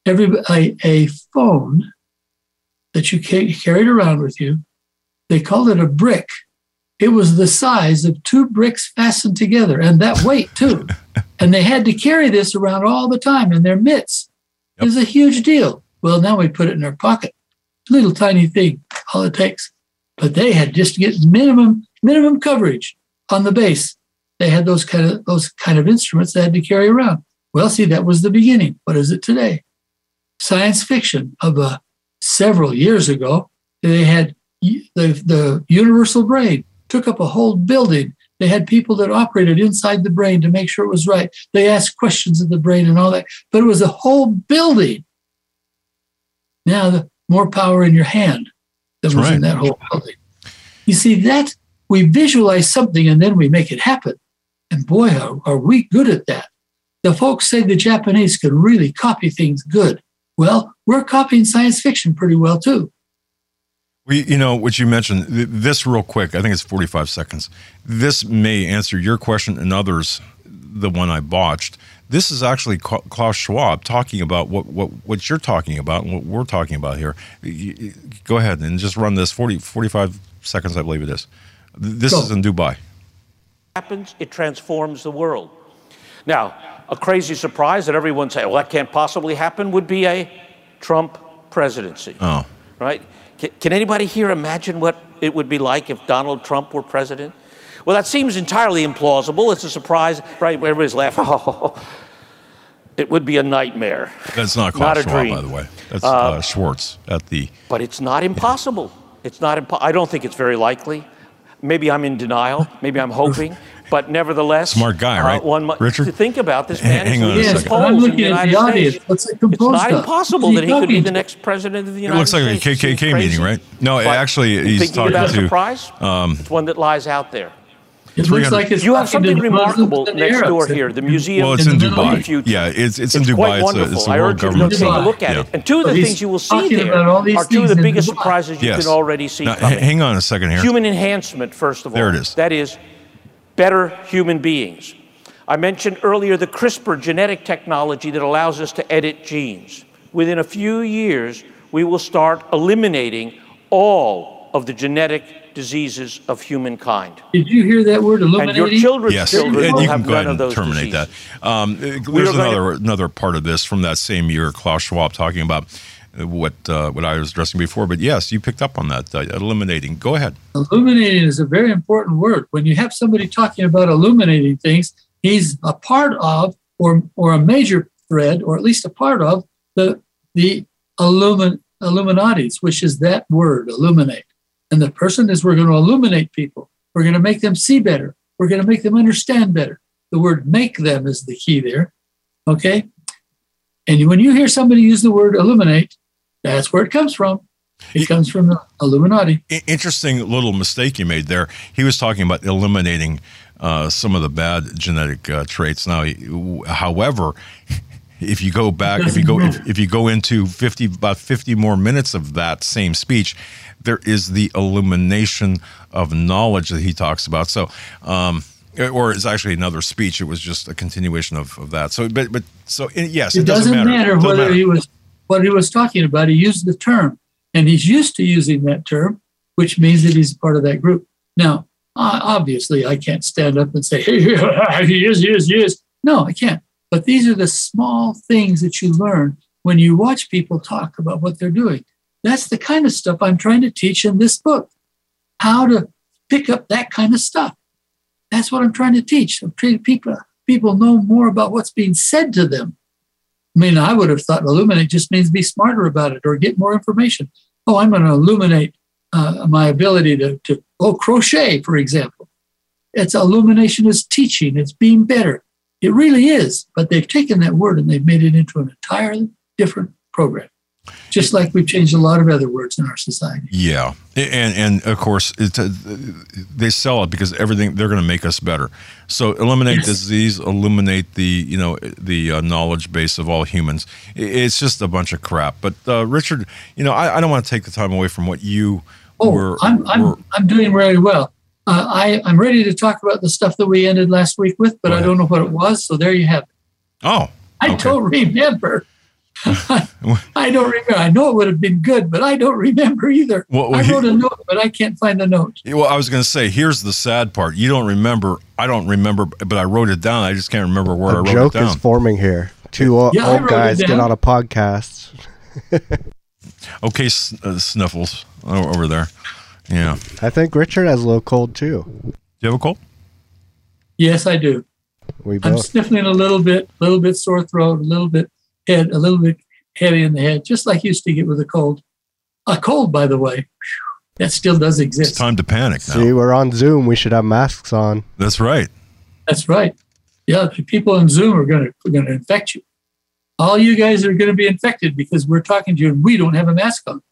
J: a phone that you carried around with you, they called it a brick. It was the size of 2 bricks fastened together, and that weight too. And they had to carry this around all the time in their mitts. It was a huge deal. Well, now we put it in our pocket. Little tiny thing, all it takes. But they had just to get minimum coverage on the base. They had those kind of instruments they had to carry around. Well, see, that was the beginning. What is it today? Science fiction of several years ago. They had the universal brain, took up a whole building. They had people that operated inside the brain to make sure it was right. They asked questions of the brain and all that, but it was a whole building. Now, the more power in your hand than was in that whole building. You see, that we visualize something and then we make it happen. And boy, are we good at that. The folks say the Japanese can really copy things good. Well, we're copying science fiction pretty well, too.
B: What you mentioned, this real quick, I think it's 45 seconds. This may answer your question and others, the one I botched. This is actually Klaus Schwab talking about what you're talking about and what we're talking about here. Go ahead and just run this 45 seconds, I believe it is. This is in Dubai.
K: Happens, it transforms the world. Now, a crazy surprise that everyone say, well, that can't possibly happen, would be a Trump presidency.
B: Oh.
K: Right? Can anybody here imagine what it would be like if Donald Trump were president? Well, that seems entirely implausible. It's a surprise, right? Everybody's laughing. Oh, it would be a nightmare.
B: That's not Klaus Schwab, by the way. That's Schwartz at the...
K: But it's not impossible. It's not. I don't think it's very likely. Maybe I'm in denial. Maybe I'm hoping. But nevertheless,
B: smart guy, right?
K: Richard, to think about this man.
B: Hang on a second.
J: I'm looking at the audience.
K: It's not impossible that he could be the next president of the United States.
B: It looks like a KKK meeting, right? No, actually, he's talking
K: about
B: to.
K: Surprise? It's one that lies out there.
J: It looks like it's
K: you have something remarkable next door here. The museum.
B: Well, it's in Dubai.
K: The future.
B: Yeah, it's in Dubai.
K: Quite wonderful.
B: It's the
K: I
B: world
K: urge you to go
B: government.
K: take a look at it. And two of the things you will see there are two of the biggest surprises you can already see coming.
B: Hang on a second here.
K: Human enhancement, first of all.
B: There it is.
K: That is better human beings. I mentioned earlier the CRISPR genetic technology that allows us to edit genes. Within a few years, we will start eliminating all of the genetic diseases of humankind.
J: Did you hear that word, eliminating?
K: And your children's children will
B: you
K: have
B: can go
K: none
B: ahead
K: of
B: and
K: those
B: terminate
K: diseases.
B: that. There's another part of this from that same year, Klaus Schwab talking about what I was addressing before. But yes, you picked up on that, eliminating. Go ahead.
J: Illuminating is a very important word. When you have somebody talking about illuminating things, he's a part of or a major thread, or at least a part of, the Illuminatis, which is that word, illuminate. And the person is, we're going to illuminate people. We're going to make them see better. We're going to make them understand better. The word make them is the key there. Okay? And when you hear somebody use the word illuminate, that's where it comes from. It comes from the Illuminati.
B: Interesting little mistake you made there. He was talking about eliminating some of the bad genetic traits. Now, however, if you go back, if you go into about 50 more minutes of that same speech, there is the illumination of knowledge that he talks about. So, or it's actually another speech. It was just a continuation of that. So, yes, it doesn't matter
J: whether he was what he was talking about. He used the term, and he's used to using that term, which means that he's part of that group. Now, obviously, I can't stand up and say, "Hey, he is." No, I can't. But these are the small things that you learn when you watch people talk about what they're doing. That's the kind of stuff I'm trying to teach in this book, how to pick up that kind of stuff. That's what I'm trying to teach. I'm trying to people know more about what's being said to them. I mean, I would have thought illuminate just means be smarter about it or get more information. Oh, I'm going to illuminate my ability to crochet, for example. It's illumination is teaching. It's being better. It really is. But they've taken that word and they've made it into an entirely different program. Just like we've changed a lot of other words in our society.
B: Yeah. And of course, they sell it because everything, they're going to make us better. So eliminate disease, illuminate the knowledge base of all humans. It's just a bunch of crap. But Richard, I don't want to take the time away from what you were. I'm doing really well. I'm ready to talk about the stuff that we ended last week with, but I don't know what it was. So there you have it. Oh,
J: I don't remember. I don't remember. I know it would have been good, but I don't remember either. I wrote a note, but I can't find the note.
B: Well, I was going to say, here's the sad part. You don't remember. I don't remember, but I wrote it down. I just can't remember where I wrote it down.
C: A joke is forming here. Two old guys get on a podcast.
B: Okay, Sniffles over there. Yeah.
C: I think Richard has a little cold, too.
B: Do you have a cold?
J: Yes, I do. I'm sniffling a little bit sore throat, a little bit head, a little bit heavy in the head, just like you used to get with a cold. A cold, by the way, that still does exist.
B: It's time to panic now.
C: See, we're on Zoom. We should have masks on.
B: That's right.
J: That's right. Yeah, the people on Zoom are going to infect you. All you guys are going to be infected because we're talking to you and we don't have a mask on.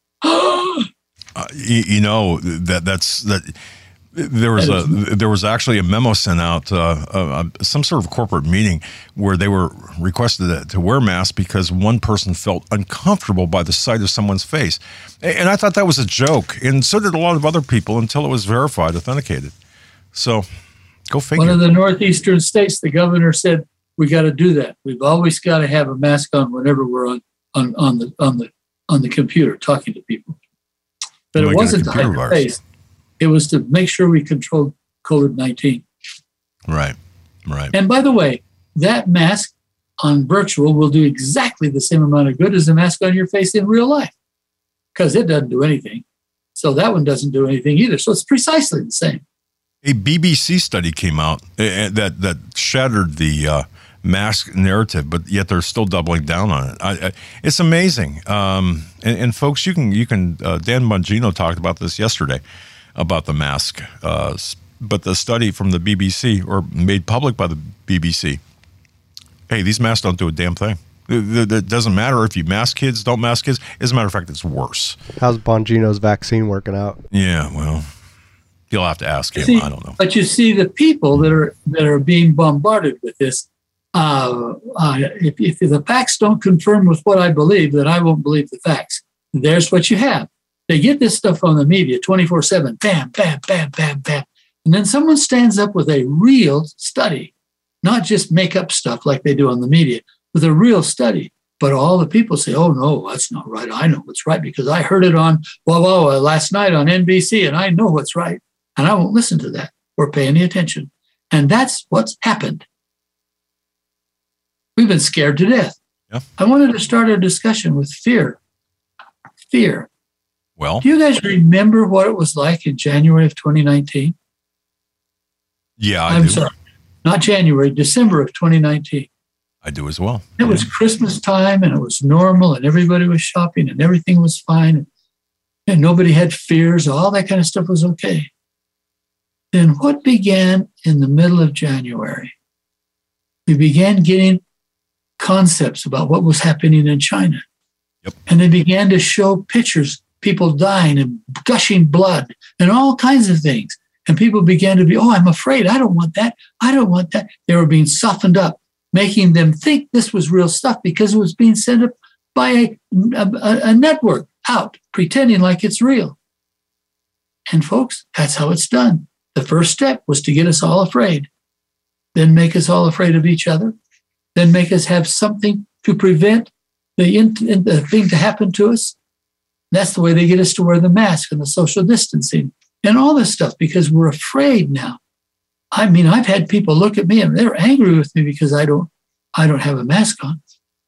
B: There was actually a memo sent out, some sort of corporate meeting where they were requested to wear masks because one person felt uncomfortable by the sight of someone's face. And I thought that was a joke. And so did a lot of other people until it was verified, authenticated. So go figure.
J: One of the northeastern states, the governor said, we got to do that. We've always got to have a mask on whenever we're on the computer talking to people. But it wasn't to hide your face. It was to make sure we controlled COVID-19.
B: Right.
J: And by the way, that mask on virtual will do exactly the same amount of good as the mask on your face in real life because it doesn't do anything. So that one doesn't do anything either. So it's precisely the same.
B: A BBC study came out that shattered the mask narrative, but yet they're still doubling down on it. It's amazing. And folks, you can Dan Bongino talked about this yesterday about the mask, but the study from the BBC, or made public by the BBC, hey, these masks don't do a damn thing. It doesn't matter if you mask kids, don't mask kids. As a matter of fact, it's worse.
C: How's Bongino's vaccine working out?
B: Yeah, well, you'll have to ask him. I don't know.
J: But you see, the people that are being bombarded with this, if the facts don't confirm with what I believe, then I won't believe the facts. There's what you have. They get this stuff on the media 24/7, bam, bam, bam, bam, bam. And then someone stands up with a real study, not just make up stuff like they do on the media, with a real study. But all the people say, oh, no, that's not right. I know what's right because I heard it on last night on NBC, and I know what's right. And I won't listen to that or pay any attention. And that's what's happened. We've been scared to death.
B: Yeah.
J: I wanted to start a discussion with fear. Fear.
B: Well,
J: do you guys remember what it was like in January of 2019?
B: Yeah,
J: I'm sorry, not January, December of 2019.
B: I do as well.
J: It was Christmas time, and it was normal, and everybody was shopping, and everything was fine, and nobody had fears. All that kind of stuff was okay. Then what began in the middle of January? We began getting concepts about what was happening in China.
B: Yep.
J: And they began to show pictures, people dying and gushing blood and all kinds of things. And people began to be, oh, I'm afraid. I don't want that. I don't want that. They were being softened up, making them think this was real stuff because it was being sent up by a network out, pretending like it's real. And folks, that's how it's done. The first step was to get us all afraid, then make us all afraid of each other, then make us have something to prevent the thing to happen to us. That's the way they get us to wear the mask and the social distancing and all this stuff because we're afraid now. I mean, I've had people look at me and they're angry with me because I don't have a mask on.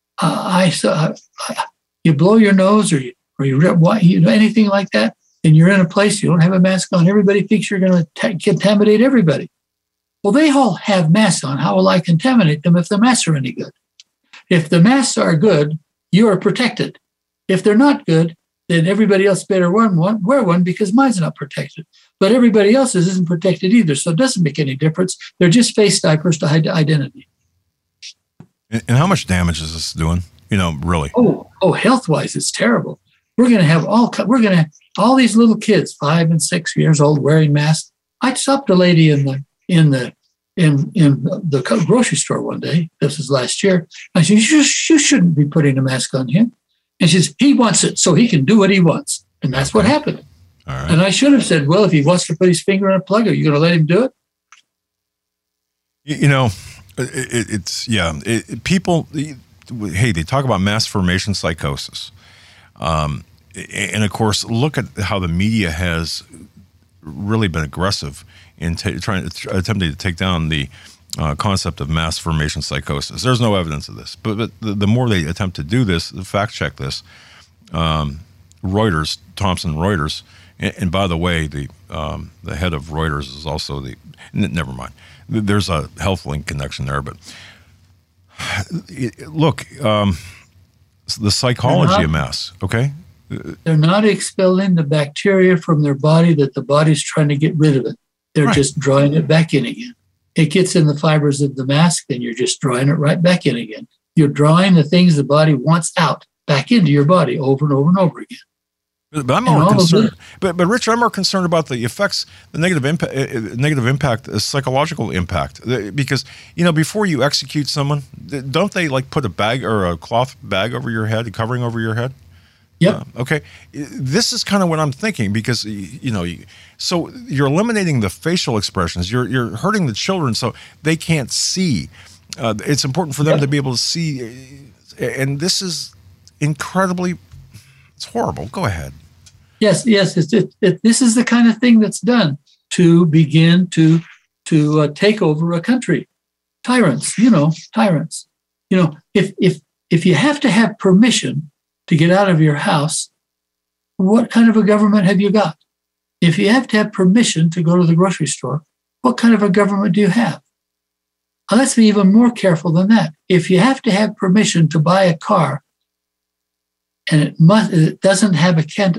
J: You blow your nose or you anything like that, and you're in a place you don't have a mask on. Everybody thinks you're going to contaminate everybody. Well, they all have masks on. How will I contaminate them if the masks are any good? If the masks are good, you are protected. If they're not good, then everybody else better wear one because mine's not protected. But everybody else's isn't protected either, so it doesn't make any difference. They're just face diapers to hide identity.
B: And how much damage is this doing? Really?
J: Oh, health-wise, it's terrible. We're going to have all these little kids, 5 and 6 years old, wearing masks. I stopped a lady in the grocery store one day. This was last year. I said, you shouldn't be putting a mask on him. And she says, he wants it so he can do what he wants. And that's what happened.
B: All right.
J: And I should have said, well, if he wants to put his finger in a plug, are you going to let him do it? People, hey, they talk about mass formation psychosis. And of course, look at how the media has really been aggressive in attempting to take down the concept of mass formation psychosis. There's no evidence of this, but the more they attempt to do this, fact check this, Reuters, Thomson Reuters, and by the way, the head of Reuters is also never mind. There's a health link connection there, but look, the psychology of mass, okay? They're not expelling the bacteria from their body that the body's trying to get rid of it. They're just drawing it back in again. It gets in the fibers of the mask, then you're just drawing it right back in again. You're drawing the things the body wants out back into your body over and over and over again.
B: But I'm more concerned. But Richard, I'm more concerned about the effects, the negative impact, the psychological impact. Because before you execute someone, don't they put a bag or a cloth bag over your head, covering over your head?
J: Yep.
B: Okay. This is kind of what I'm thinking because so you're eliminating the facial expressions. You're hurting the children so they can't see. It's important for them to be able to see, and this is incredibly. It's horrible. Go ahead.
J: Yes. This is the kind of thing that's done to begin to take over a country. Tyrants. If you have to have permission to get out of your house, what kind of a government have you got? If you have to have permission to go to the grocery store, what kind of a government do you have? Now, let's be even more careful than that. If you have to have permission to buy a car, and it doesn't have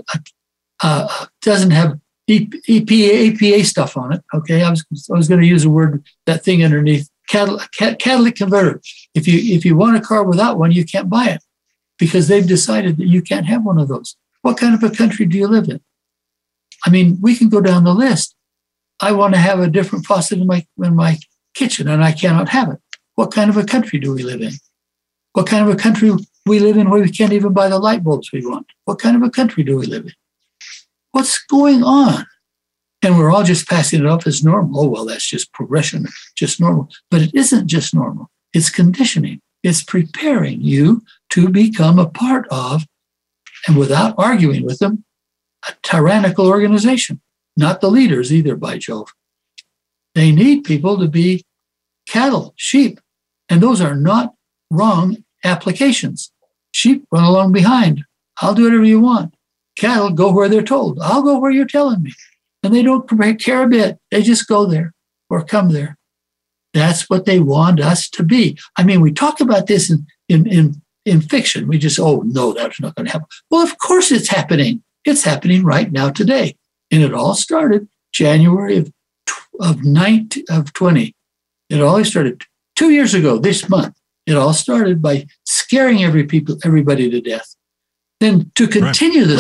J: EPA stuff on it. Okay, I was going to use a word, that thing underneath, catalytic converter. If you want a car without one, you can't buy it because they've decided that you can't have one of those. What kind of a country do you live in? I mean, we can go down the list. I want to have a different faucet in my kitchen, and I cannot have it. What kind of a country do we live in? What kind of a country we live in where we can't even buy the light bulbs we want? What kind of a country do we live in? What's going on? And we're all just passing it off as normal. Oh, well, that's just progression, just normal. But it isn't just normal. It's conditioning. It's preparing you to become a part of, and without arguing with them, a tyrannical organization. Not the leaders either, by Jove. They need people to be cattle, sheep, and those are not wrong applications. Sheep run along behind. I'll do whatever you want. Cattle go where they're told. I'll go where you're telling me. And they don't care a bit. They just go there or come there. That's what they want us to be. I mean, we talk about this in fiction. We just, oh, no, that's not going to happen. Well, of course it's happening. It's happening right now today. And it all started January of 20. It all started 2 years ago this month. It all started by scaring everybody to death. Then to continue the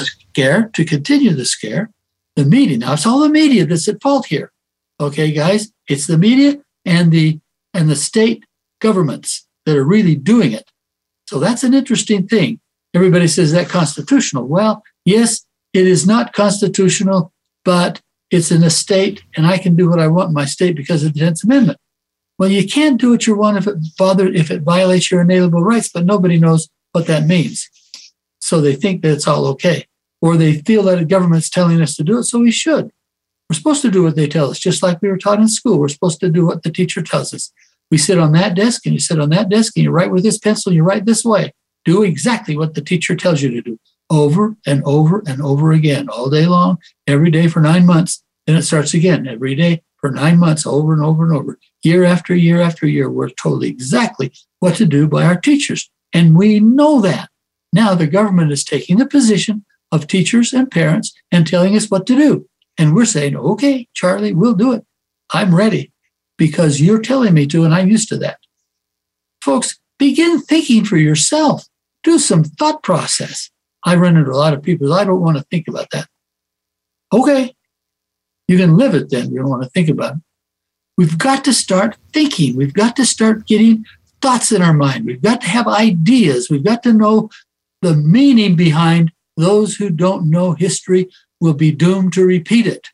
J: scare, the media. Now it's all the media that's at fault here. Okay, guys, it's the media and the state governments that are really doing it. So that's an interesting thing. Everybody says that constitutional. Well, yes, it is not constitutional, but it's in a state, and I can do what I want in my state because of the 10th Amendment. Well, you can't do what you want if it violates your inalienable rights, but nobody knows what that means. So they think that it's all okay. Or they feel that the government's telling us to do it, so we should. We're supposed to do what they tell us, just like we were taught in school. We're supposed to do what the teacher tells us. We sit on that desk, and you sit on that desk, and you write with this pencil, and you write this way. Do exactly what the teacher tells you to do, over and over and over again, all day long, every day for 9 months. Then it starts again, every day for 9 months, over and over and over. Year after year after year, we're told exactly what to do by our teachers. And we know that. Now the government is taking the position of teachers and parents and telling us what to do. And we're saying, okay, Charlie, we'll do it. I'm ready because you're telling me to, and I'm used to that. Folks, begin thinking for yourself. Do some thought process. I run into a lot of people. I don't want to think about that. Okay, you can live it then. You don't want to think about it. We've got to start thinking. We've got to start getting thoughts in our mind. We've got to have ideas. We've got to know the meaning behind those who don't know history will be doomed to repeat it.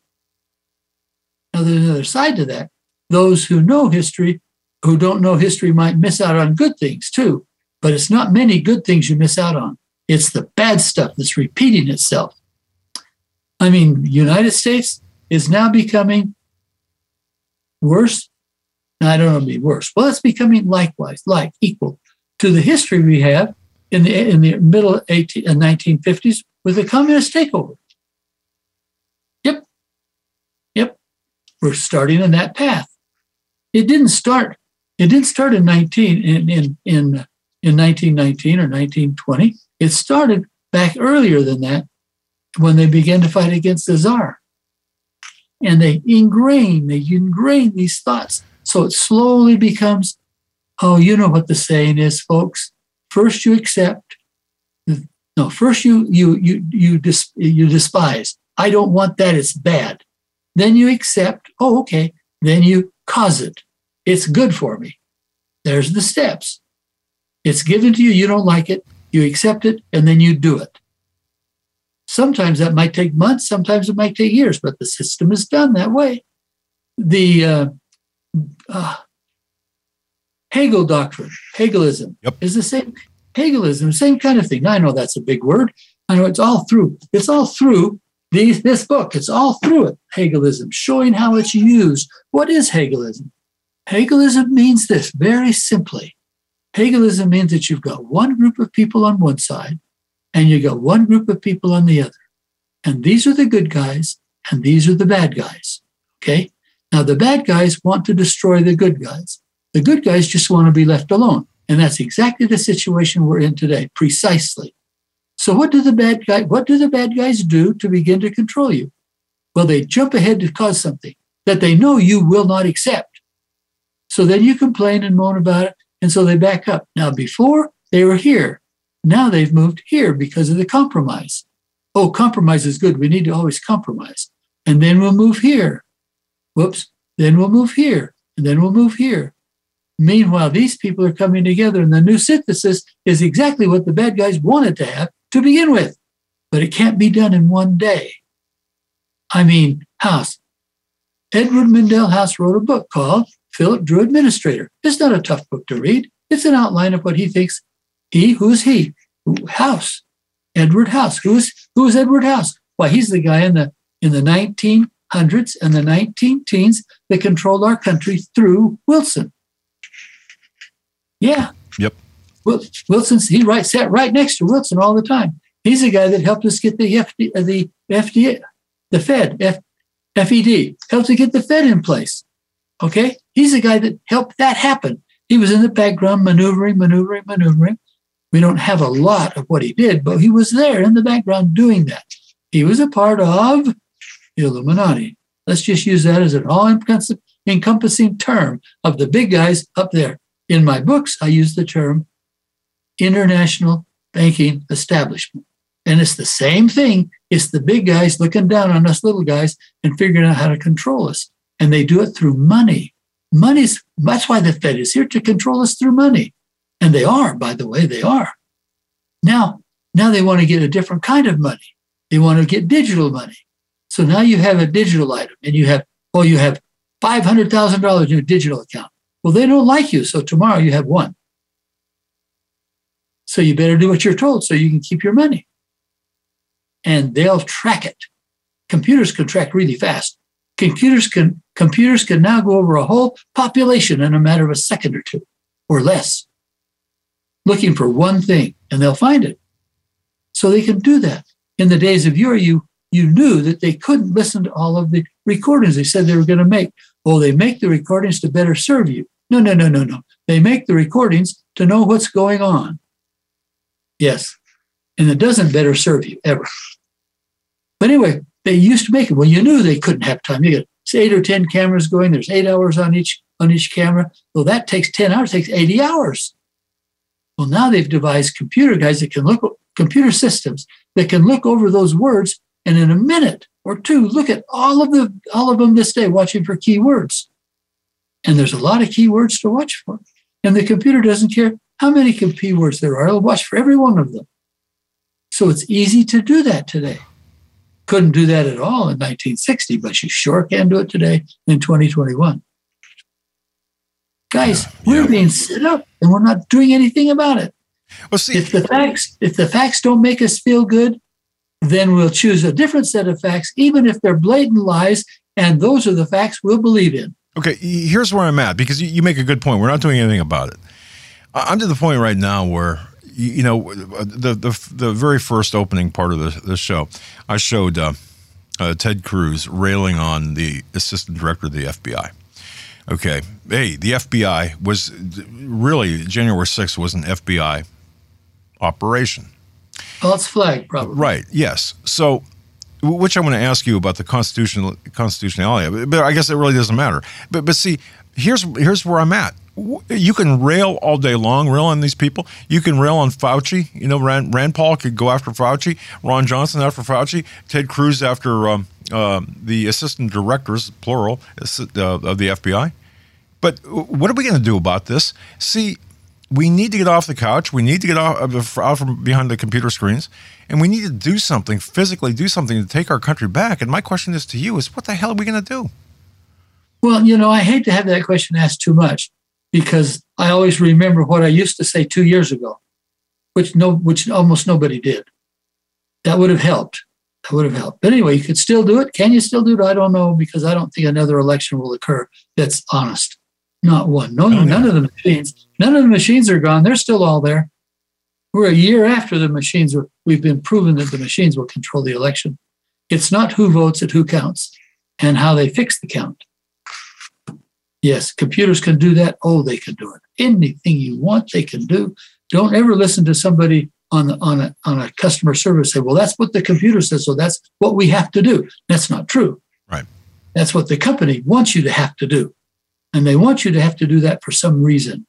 J: Now, there's another side to that. Those who know history, who don't know history, might miss out on good things too. But it's not many good things you miss out on. It's the bad stuff that's repeating itself. I mean, the United States is now becoming worse. I don't know if it'll be worse. Well, it's becoming equal to the history we have in the middle 1950s with the communist takeover. Yep. We're starting on that path. It didn't start in 1919 or 1920. It started back earlier than that when they began to fight against the Tsar. And they ingrain these thoughts. So it slowly becomes, oh, you know what the saying is, folks. First you accept. No, first you despise. I don't want that, it's bad. Then you accept, oh, okay. Then you cause it. It's good for me. There's the steps. It's given to you, you don't like it, you accept it, and then you do it. Sometimes that might take months, sometimes it might take years, but the system is done that way. The Hegel doctrine, Hegelism, is the same. Hegelism, same kind of thing. I know that's a big word. I know it's all through this book. It's all through it, Hegelism, showing how it's used. What is Hegelism? Hegelism means this very simply. Hegelism means that you've got one group of people on one side and you got one group of people on the other. And these are the good guys and these are the bad guys. Okay? Now, the bad guys want to destroy the good guys. The good guys just want to be left alone. And that's exactly the situation we're in today, precisely. So what do the bad guys do to begin to control you? Well, they jump ahead to cause something that they know you will not accept. So then you complain and moan about it, and so they back up. Now, before, they were here. Now they've moved here because of the compromise. Oh, compromise is good. We need to always compromise. And then we'll move here. Whoops. Then we'll move here. And then we'll move here. Meanwhile, these people are coming together, and the new synthesis is exactly what the bad guys wanted to have to begin with. But it can't be done in one day. I mean, House. Edward Mandell House wrote a book called Philip Drew Administrator. It's not a tough book to read. It's an outline of what he thinks. Who's he? House. Edward House. Who is Edward House? Why, he's the guy in the 1900s and the 1910s that controlled our country through Wilson. Yeah. Yep. Wilson's, sat right next to Wilson all the time. He's the guy that helped us get the FED, helped to get the Fed in place. Okay? He's the guy that helped that happen. He was in the background maneuvering. We don't have a lot of what he did, but he was there in the background doing that. He was a part of the Illuminati. Let's just use that as an all-encompassing term of the big guys up there. In my books, I use the term international banking establishment. And it's the same thing. It's the big guys looking down on us little guys and figuring out how to control us. And they do it through money. That's why the Fed is here, to control us through money. And they are, by the way, they are. Now they want to get a different kind of money. They want to get digital money. So now you have a digital item and you have $500,000 in your digital account. Well, they don't like you. So tomorrow you have one. So you better do what you're told so you can keep your money. And they'll track it. Computers can track really fast. Computers can now go over a whole population in a matter of a second or two or less, looking for one thing, and they'll find it. So they can do that. In the days of yore, you knew that they couldn't listen to all of the recordings they said they were going to make. Oh, they make the recordings to better serve you. No. They make the recordings to know what's going on. Yes. And it doesn't better serve you ever. But anyway, they used to make it. Well, you knew they couldn't have time. You got 8 or 10 cameras going. There's 8 hours on each camera. Well, that takes 10 hours, takes 80 hours. Well, now they've devised computer guys that can look, computer systems that can look over those words and in a minute or two, look at all of them this day, watching for keywords. And there's a lot of keywords to watch for. And the computer doesn't care how many keywords there are. It'll watch for every one of them. So it's easy to do that today. Couldn't do that at all in 1960, but you sure can do it today in 2021. Guys, we're being set up and we're not doing anything about it.
B: Well, see,
J: if the facts don't make us feel good, then we'll choose a different set of facts, even if they're blatant lies, and those are the facts we'll believe in.
B: Okay, here's where I'm at, because you make a good point. We're not doing anything about it. I'm to the point right now where, you know, the very first opening part of the show, I showed Ted Cruz railing on the assistant director of the FBI. Okay, hey, the FBI was really, January 6th was an FBI operation.
J: Well, it's flagged, probably.
B: Right, yes. So, which I want to ask you about the constitutionality, but I guess it really doesn't matter. But see, here's where I'm at. You can rail all day long, rail on these people. You can rail on Fauci. You know, Rand Paul could go after Fauci, Ron Johnson after Fauci, Ted Cruz after the assistant directors, plural, of the FBI. But what are we going to do about this? See, we need to get off the couch. We need to get out from behind the computer screens, and we need to do something, physically do something to take our country back. And my question is to you is, what the hell are we going to do?
J: Well, you know, I hate to have that question asked too much, because I always remember what I used to say 2 years ago, which almost nobody did. That would have helped. But anyway, you could still do it. Can you still do it? I don't know, because I don't think another election will occur that's honest. Not one. No, none of the machines. None of the machines are gone. They're still all there. We're a year after the machines we've been proven that the machines will control the election. It's not who votes, it's who counts and how they fix the count. Yes, computers can do that. Oh, they can do it. Anything you want, they can do. Don't ever listen to somebody on a customer service say, well, that's what the computer says, so that's what we have to do. That's not true.
B: Right.
J: That's what the company wants you to have to do. And they want you to have to do that for some reason.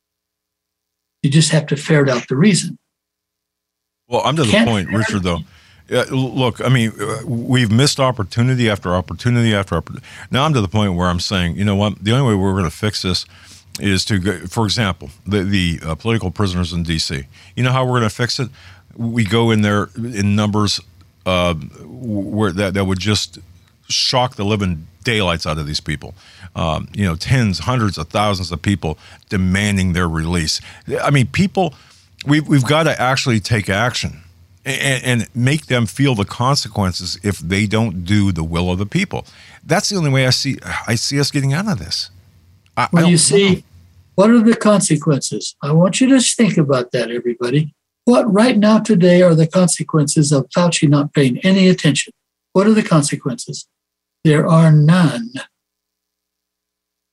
J: You just have to ferret out the reason.
B: Well, I'm to the point, Richard, though. Look, I mean, we've missed opportunity after opportunity after opportunity. Now I'm to the point where I'm saying, you know what, the only way we're going to fix this is to go, for example, the political prisoners in D.C. You know how we're going to fix it? We go in there in numbers where that would just shock the living daylights out of these people. You know, tens, hundreds of thousands of people demanding their release. I mean, people, we've got to actually take action and make them feel the consequences if they don't do the will of the people. That's the only way I see us getting out of this.
J: Well, you see, what are the consequences? I want you to think about that, everybody. What right now today are the consequences of Fauci not paying any attention? What are the consequences? There are none.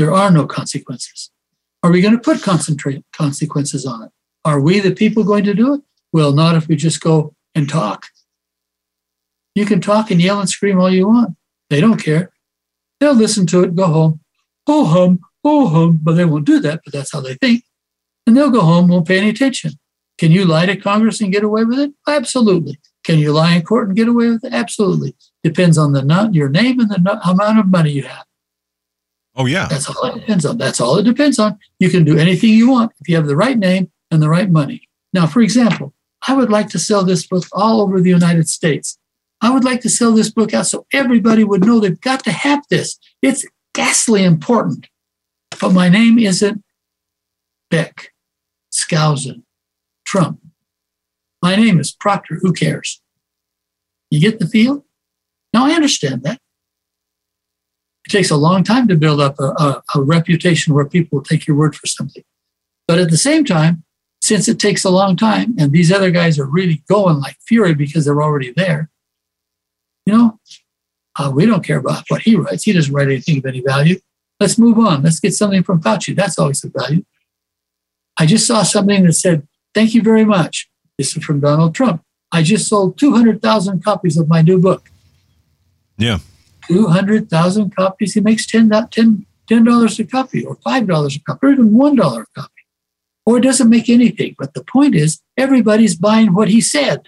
J: There are no consequences. Are we going to put consequences on it? Are we the people going to do it? Well, not if we just go and talk. You can talk and yell and scream all you want. They don't care. They'll listen to it, go home. Oh hum, but they won't do that, but that's how they think. And they'll go home, won't pay any attention. Can you lie to Congress and get away with it? Absolutely. Can you lie in court and get away with it? Absolutely. Depends on your name and the amount of money you have.
B: Oh, yeah.
J: That's all it depends on. That's all it depends on. You can do anything you want if you have the right name and the right money. Now, for example, I would like to sell this book all over the United States. I would like to sell this book out so everybody would know they've got to have this. It's ghastly important. But my name isn't Beck, Skousen, Trump. My name is Proctor. Who cares? You get the feel? Now, I understand that. It takes a long time to build up a reputation where people will take your word for something. But at the same time, since it takes a long time and these other guys are really going like fury because they're already there, we don't care about what he writes. He doesn't write anything of any value. Let's move on. Let's get something from Fauci. That's always of value. I just saw something that said, thank you very much. This is from Donald Trump. I just sold 200,000 copies of my new book.
B: Yeah.
J: 200,000 copies. He makes $10 a copy or $5 a copy or even $1 a copy. Or it doesn't make anything. But the point is, everybody's buying what he said.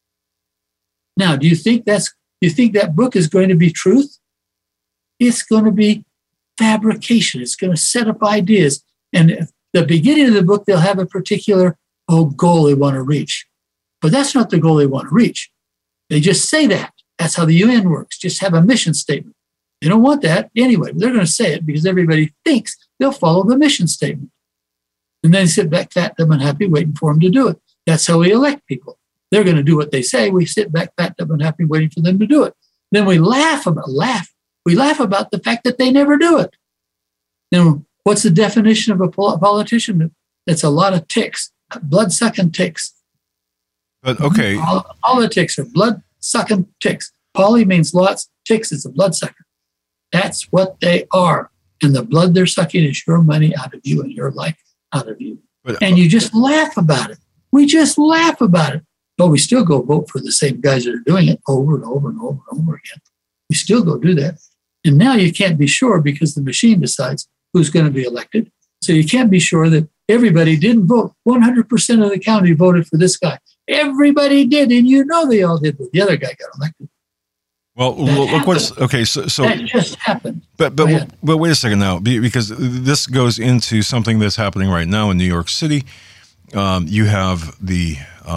J: Now, do you think that book is going to be truth? It's going to be fabrication. It's going to set up ideas. And at the beginning of the book, they'll have a particular goal they want to reach. But that's not the goal they want to reach. They just say that. That's how the UN works. Just have a mission statement. They don't want that anyway. They're going to say it because everybody thinks they'll follow the mission statement. And then sit back fat, dumb, and happy, waiting for them to do it. That's how we elect people. They're going to do what they say. We sit back fat, dumb, and happy, waiting for them to do it. Then we laugh about the fact that they never do it. Now, what's the definition of a politician? It's a lot of ticks, blood-sucking ticks.
B: But okay.
J: All the ticks are blood-sucking ticks. Poly means lots. Ticks is a blood-sucker. That's what they are. And the blood they're sucking is your money out of you and your life out of you. And you just laugh about it. We just laugh about it. But we still go vote for the same guys that are doing it over and over and over and over again. We still go do that. And now you can't be sure because the machine decides who's going to be elected. So you can't be sure that everybody didn't vote. 100% of the county voted for this guy. Everybody did, and they all did, but the other guy got elected.
B: Well, look what's okay. So
J: that just happened.
B: But wait a second now, because this goes into something that's happening right now in New York City. You have the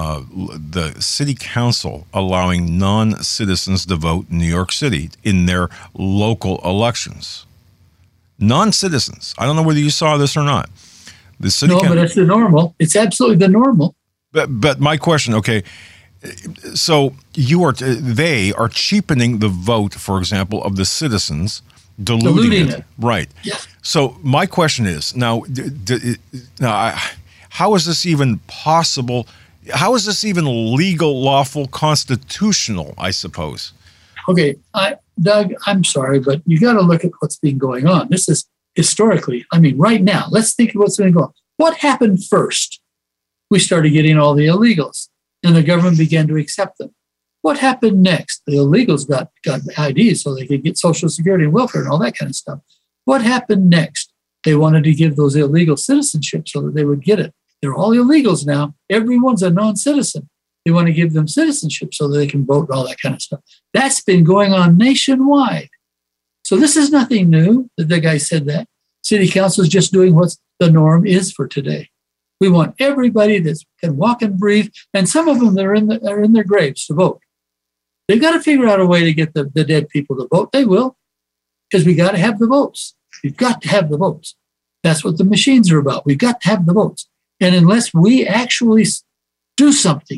B: city council allowing non-citizens to vote in New York City in their local elections. Non-citizens. I don't know whether you saw this or not. The city
J: but it's the normal. It's absolutely the normal.
B: But my question, okay. So they are cheapening the vote, for example, of the citizens, diluting it. Right.
J: Yes.
B: So my question is now, how is this even possible? How is this even legal, lawful, constitutional, I suppose?
J: Okay, Doug, I'm sorry, but you got to look at what's been going on. This is historically, right now, let's think of what's been going on. What happened first? We started getting all the illegals, and the government began to accept them. What happened next? The illegals got IDs so they could get Social Security and welfare and all that kind of stuff. What happened next? They wanted to give those illegal citizenship so that they would get it. They're all illegals now. Everyone's a non-citizen. They want to give them citizenship so that they can vote and all that kind of stuff. That's been going on nationwide. So this is nothing new that the guy said that. City council is just doing what the norm is for today. We want everybody that can walk and breathe, and some of them that are in their graves to vote. They've got to figure out a way to get the dead people to vote. They will, because we got to have the votes. We've got to have the votes. That's what the machines are about. We've got to have the votes. And unless we actually do something,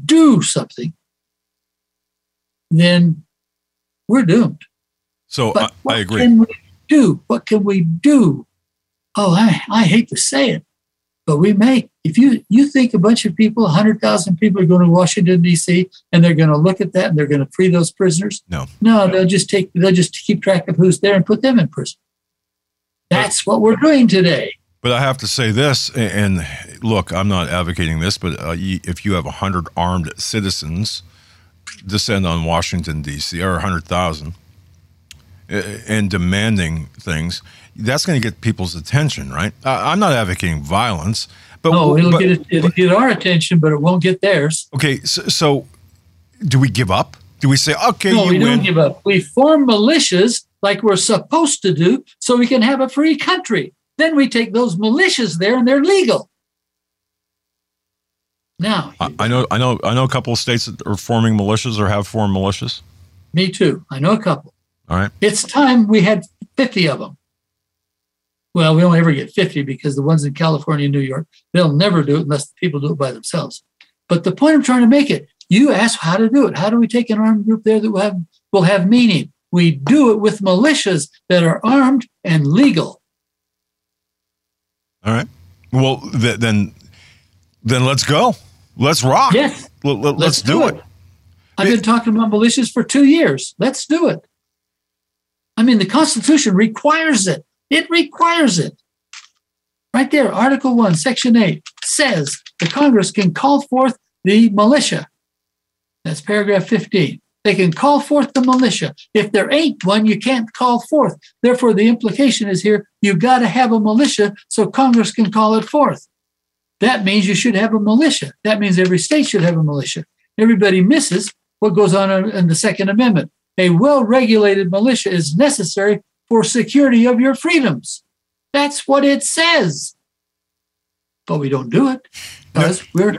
J: then we're doomed.
B: So I agree.
J: What can we do? Oh, I hate to say it, but we may. If you think a bunch of people, 100,000 people are going to Washington, D.C., and they're going to look at that and they're going to free those prisoners?
B: No,
J: they'll just keep track of who's there and put them in prison. That's what we're doing today.
B: But I have to say this, and look, I'm not advocating this, but if you have 100 armed citizens descend on Washington, D.C., or 100,000, and demanding things, that's going to get people's attention, right? I'm not advocating violence. But,
J: it'll get our attention, but it won't get theirs.
B: Okay, so do we give up? Do we say, okay,
J: no, we
B: win?
J: don't give up. We form militias like we're supposed to do so we can have a free country. Then we take those militias there and they're legal. Now,
B: I know a couple of states that are forming militias or have formed militias.
J: Me too. I know a couple.
B: All right.
J: It's time we had 50 of them. Well, we don't ever get 50 because the ones in California and New York, they'll never do it unless the people do it by themselves. But the point I'm trying to make it, you ask how to do it. How do we take an armed group there that will have meaning? We do it with militias that are armed and legal.
B: All right. Well, then let's go. Let's rock.
J: Yes.
B: Let's do it.
J: I've been talking about militias for 2 years. Let's do it. I mean, the Constitution requires it. It requires it. Right there, Article 1, Section 8 says the Congress can call forth the militia. That's paragraph 15. They can call forth the militia. If there ain't one, you can't call forth. Therefore, the implication is here, you've got to have a militia so Congress can call it forth. That means you should have a militia. That means every state should have a militia. Everybody misses what goes on in the Second Amendment. A well-regulated militia is necessary for security of your freedoms. That's what it says. But we don't do it because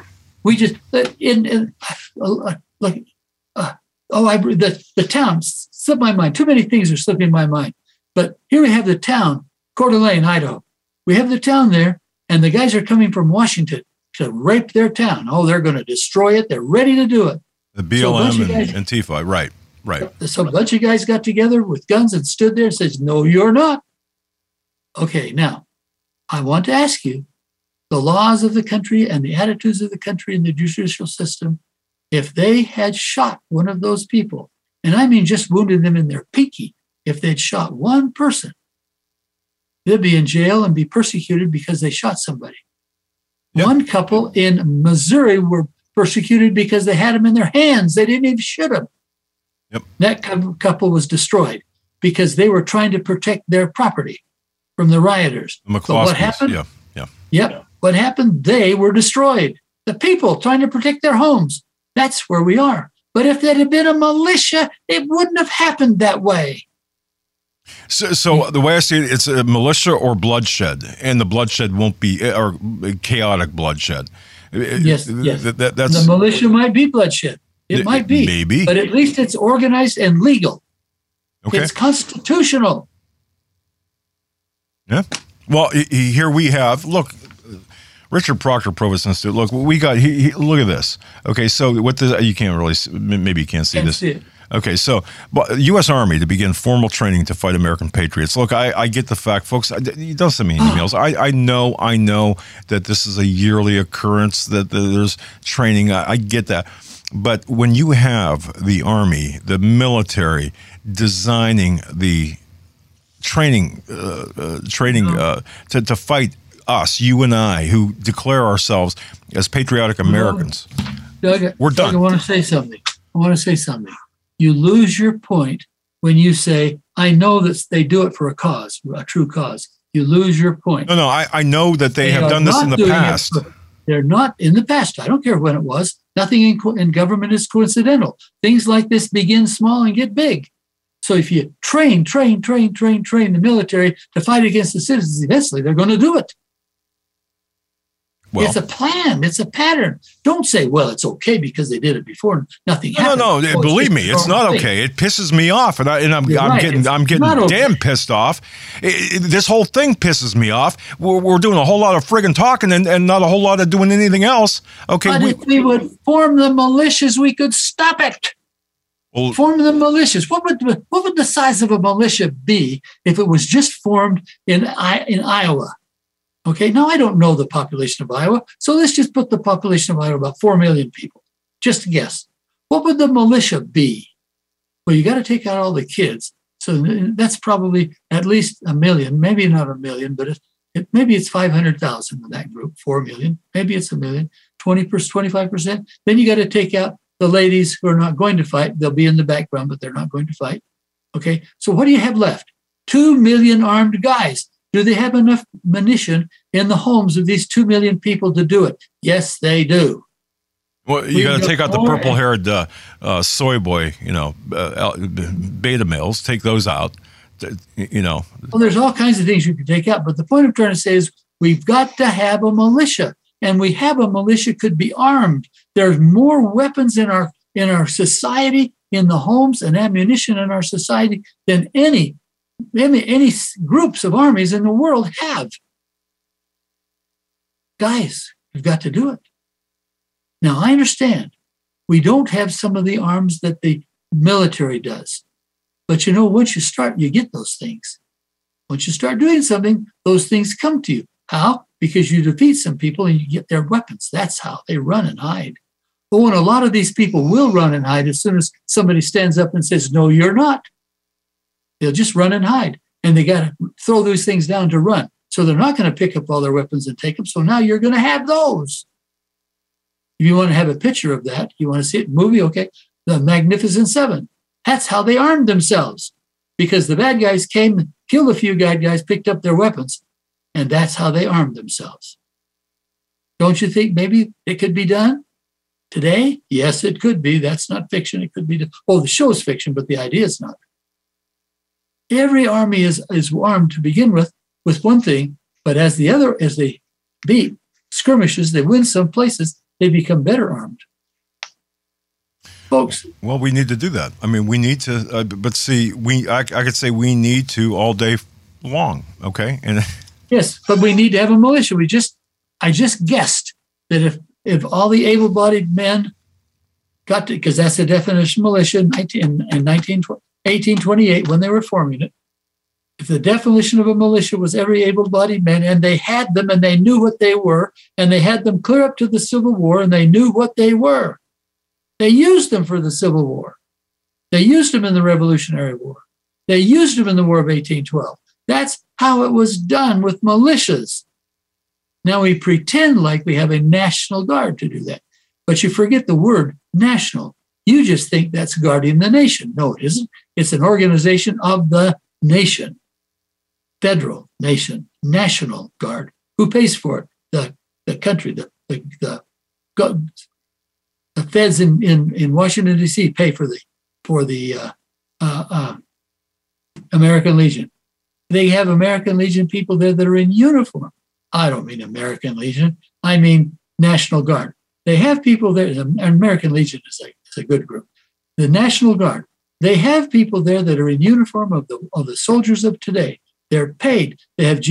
J: the town slipped my mind. Too many things are slipping my mind. But here we have the town, Coeur d'Alene, Idaho. We have the town there, and the guys are coming from Washington to rape their town. Oh, they're going to destroy it. They're ready to do it.
B: The BLM and Antifa, right.
J: So a bunch of guys got together with guns and stood there and says, no, you're not. Okay, now, I want to ask you, the laws of the country and the attitudes of the country and the judicial system, if they had shot one of those people, and I mean just wounded them in their pinky, if they'd shot one person, they'd be in jail and be persecuted because they shot somebody. Yep. One couple in Missouri were persecuted because they had them in their hands. They didn't even shoot them.
B: Yep.
J: That couple was destroyed because they were trying to protect their property from the rioters.
B: But
J: what happened?
B: Yeah.
J: Yep. What happened? They were destroyed. The people trying to protect their homes. That's where we are. But if there had been a militia, it wouldn't have happened that way.
B: So the way I see it, it's a militia or bloodshed, and the bloodshed won't be or chaotic bloodshed.
J: Yes.
B: That's,
J: the militia might be bloodshed. It might be.
B: Maybe.
J: But at least it's organized and legal.
B: Okay.
J: It's constitutional.
B: Yeah. Well, here we have, look, Richard Proctor, Provost Institute. Look, we got, look at this. Okay, so what the, you can't really, maybe you can't see this.
J: See it.
B: Okay, so U.S. Army to begin formal training to fight American patriots. Look, I get the fact, folks. Don't send me emails. I know that this is a yearly occurrence, that there's training. I get that. But when you have the Army, the military, designing the training to fight us, you and I, who declare ourselves as patriotic Americans,
J: Doug,
B: we're done.
J: I want to say something. You lose your point when you say, I know that they do it for a cause, a true cause. You lose your point.
B: No, I know that they have done this in the past.
J: They're not in the past. I don't care when it was. Nothing in government is coincidental. Things like this begin small and get big. So if you train the military to fight against the citizens, eventually they're going to do it. Well, it's a plan. It's a pattern. Don't say, well, it's okay because they did it before and nothing happened.
B: No. Believe me, it's not okay. It pisses me off, and I'm getting damn pissed off. This whole thing pisses me off. We're doing a whole lot of friggin' talking and not a whole lot of doing anything else. Okay,
J: but if we would form the militias, we could stop it. Well, form the militias. What would the size of a militia be if it was just formed in Iowa? Okay, now I don't know the population of Iowa, so let's just put the population of Iowa about 4 million people. Just a guess. What would the militia be? Well, you got to take out all the kids. So that's probably at least 1 million, maybe not 1 million, but maybe it's 500,000 in that group, 4 million, maybe it's 1 million, 20%, 25%. Then you got to take out the ladies who are not going to fight. They'll be in the background, but they're not going to fight. Okay, so what do you have left? 2 million armed guys. Do they have enough munition in the homes of these 2 million people to do it? Yes, they do.
B: Well, you got to take out the purple-haired soy boy, beta males. Take those out. Well,
J: there's all kinds of things you can take out, but the point I'm trying to say is we've got to have a militia, and we have a militia could be armed. There's more weapons in our society, in the homes, and ammunition in our society than any groups of armies in the world have. Guys, we've got to do it. Now, I understand we don't have some of the arms that the military does. But once you start, you get those things. Once you start doing something, those things come to you. How? Because you defeat some people and you get their weapons. That's how they run and hide. But when a lot of these people will run and hide, as soon as somebody stands up and says, no, you're not, they'll just run and hide. And they got to throw those things down to run. So they're not going to pick up all their weapons and take them. So now you're going to have those. If you want to have a picture of that, you want to see it in a movie, okay, The Magnificent Seven. That's how they armed themselves, because the bad guys came, killed a few bad guys, picked up their weapons, and that's how they armed themselves. Don't you think maybe it could be done today? Yes, it could be. That's not fiction. It could be. The show's fiction, but the idea is not. Every army is armed to begin with one thing, but as they beat skirmishes, they win some places, they become better armed. Folks.
B: Well, we need to do that. I mean, we need to, but see, I could say we need to all day long, okay? And
J: yes, but we need to have a militia. I just guessed that if all the able-bodied men got to, because that's the definition of militia in 1828 when they were forming it, if the definition of a militia was every able-bodied man, and they had them and they knew what they were, and they had them clear up to the Civil War and they knew what they were. They used them for the Civil War. They used them in the Revolutionary War. They used them in the War of 1812. That's how it was done with militias. Now we pretend like we have a National Guard to do that. But you forget the word national. You just think that's guarding the nation. No, it isn't. It's an organization of the nation. Federal nation, National Guard. Who pays for it? The country, the feds in Washington, D.C. pay for the American Legion. They have American Legion people there that are in uniform. I don't mean American Legion. I mean National Guard. They have people there. American Legion is a good group. The National Guard. They have people there that are in uniform of the soldiers of today. They're paid. They have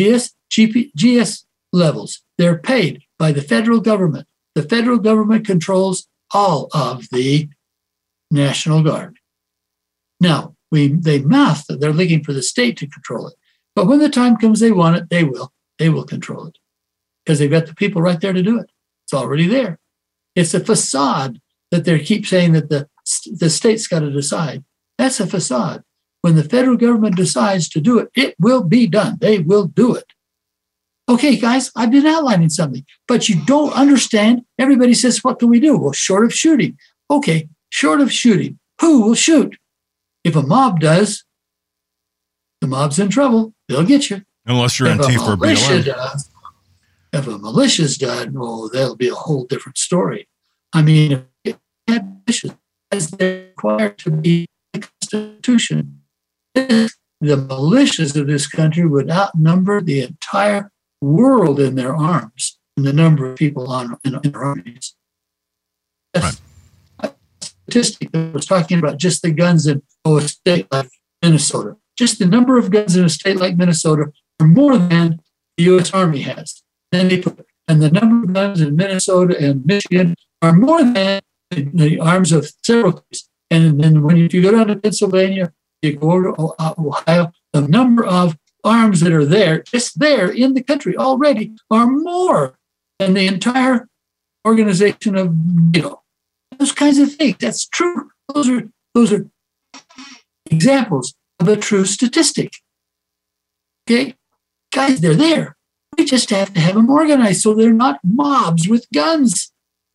J: GS levels. They're paid by the federal government. The federal government controls all of the National Guard. Now, they mouth that they're looking for the state to control it. But when the time comes they want it, they will control it. Because they've got the people right there to do it. It's already there. It's a facade that they keep saying that the state's got to decide. That's a facade. When the federal government decides to do it, it will be done. They will do it. Okay, guys, I've been outlining something, but you don't understand. Everybody says, what can we do? Well, short of shooting. Okay, short of shooting, who will shoot? If a mob does, the mob's in trouble. They'll get you.
B: Unless you're Antifa or BLM.
J: If a militia's done, well, that'll be a whole different story. I mean, if militias, as they're required to be in the Constitution, the militias of this country would outnumber the entire world in their arms and the number of people in their armies. That's a statistic that was talking about just the guns in a state like Minnesota. Just the number of guns in a state like Minnesota are more than the U.S. Army has. And the number of guns in Minnesota and Michigan are more than the arms of several states. And then if you go down to Pennsylvania, you go over to Ohio, the number of arms that are there, just there in the country already, are more than the entire organization of NATO. Those kinds of things. That's true. Those are examples of a true statistic. Okay? Guys, they're there. We just have to have them organized so they're not mobs with guns.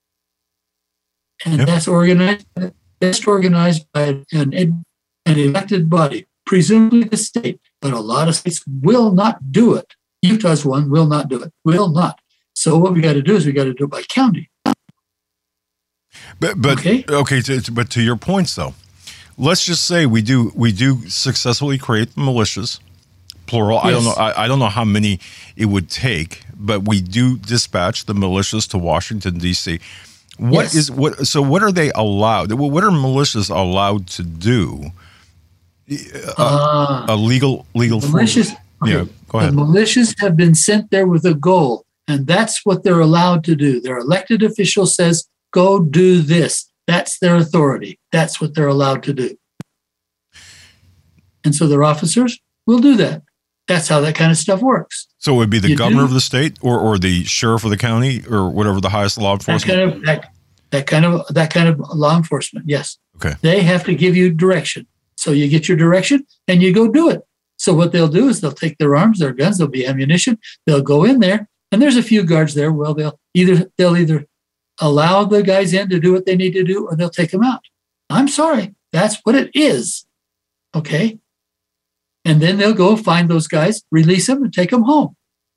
J: And that's organized by an elected body, presumably the state. But a lot of states will not do it. Utah's one will not do it. Will not. So what we got to do is we got to do it by county.
B: But okay. But to your points though, let's just say we do successfully create militias, plural. Yes. I don't know how many it would take, but we do dispatch the militias to Washington D.C. So what are they allowed? What are militias allowed to do? A legal
J: militias. Okay.
B: Yeah, go ahead.
J: The militias have been sent there with a goal, and that's what they're allowed to do. Their elected official says, "Go do this." That's their authority. That's what they're allowed to do. And so their officers will do that. That's how that kind of stuff works.
B: So it would be the governor of the state or the sheriff of the county or whatever the highest law enforcement.
J: That kind of law enforcement. Yes.
B: Okay.
J: They have to give you direction. So you get your direction and you go do it. So what they'll do is they'll take their arms, their guns, there'll be ammunition. They'll go in there and there's a few guards there. Well, they'll either allow the guys in to do what they need to do or they'll take them out. I'm sorry. That's what it is. Okay. And then they'll go find those guys, release them and take them home.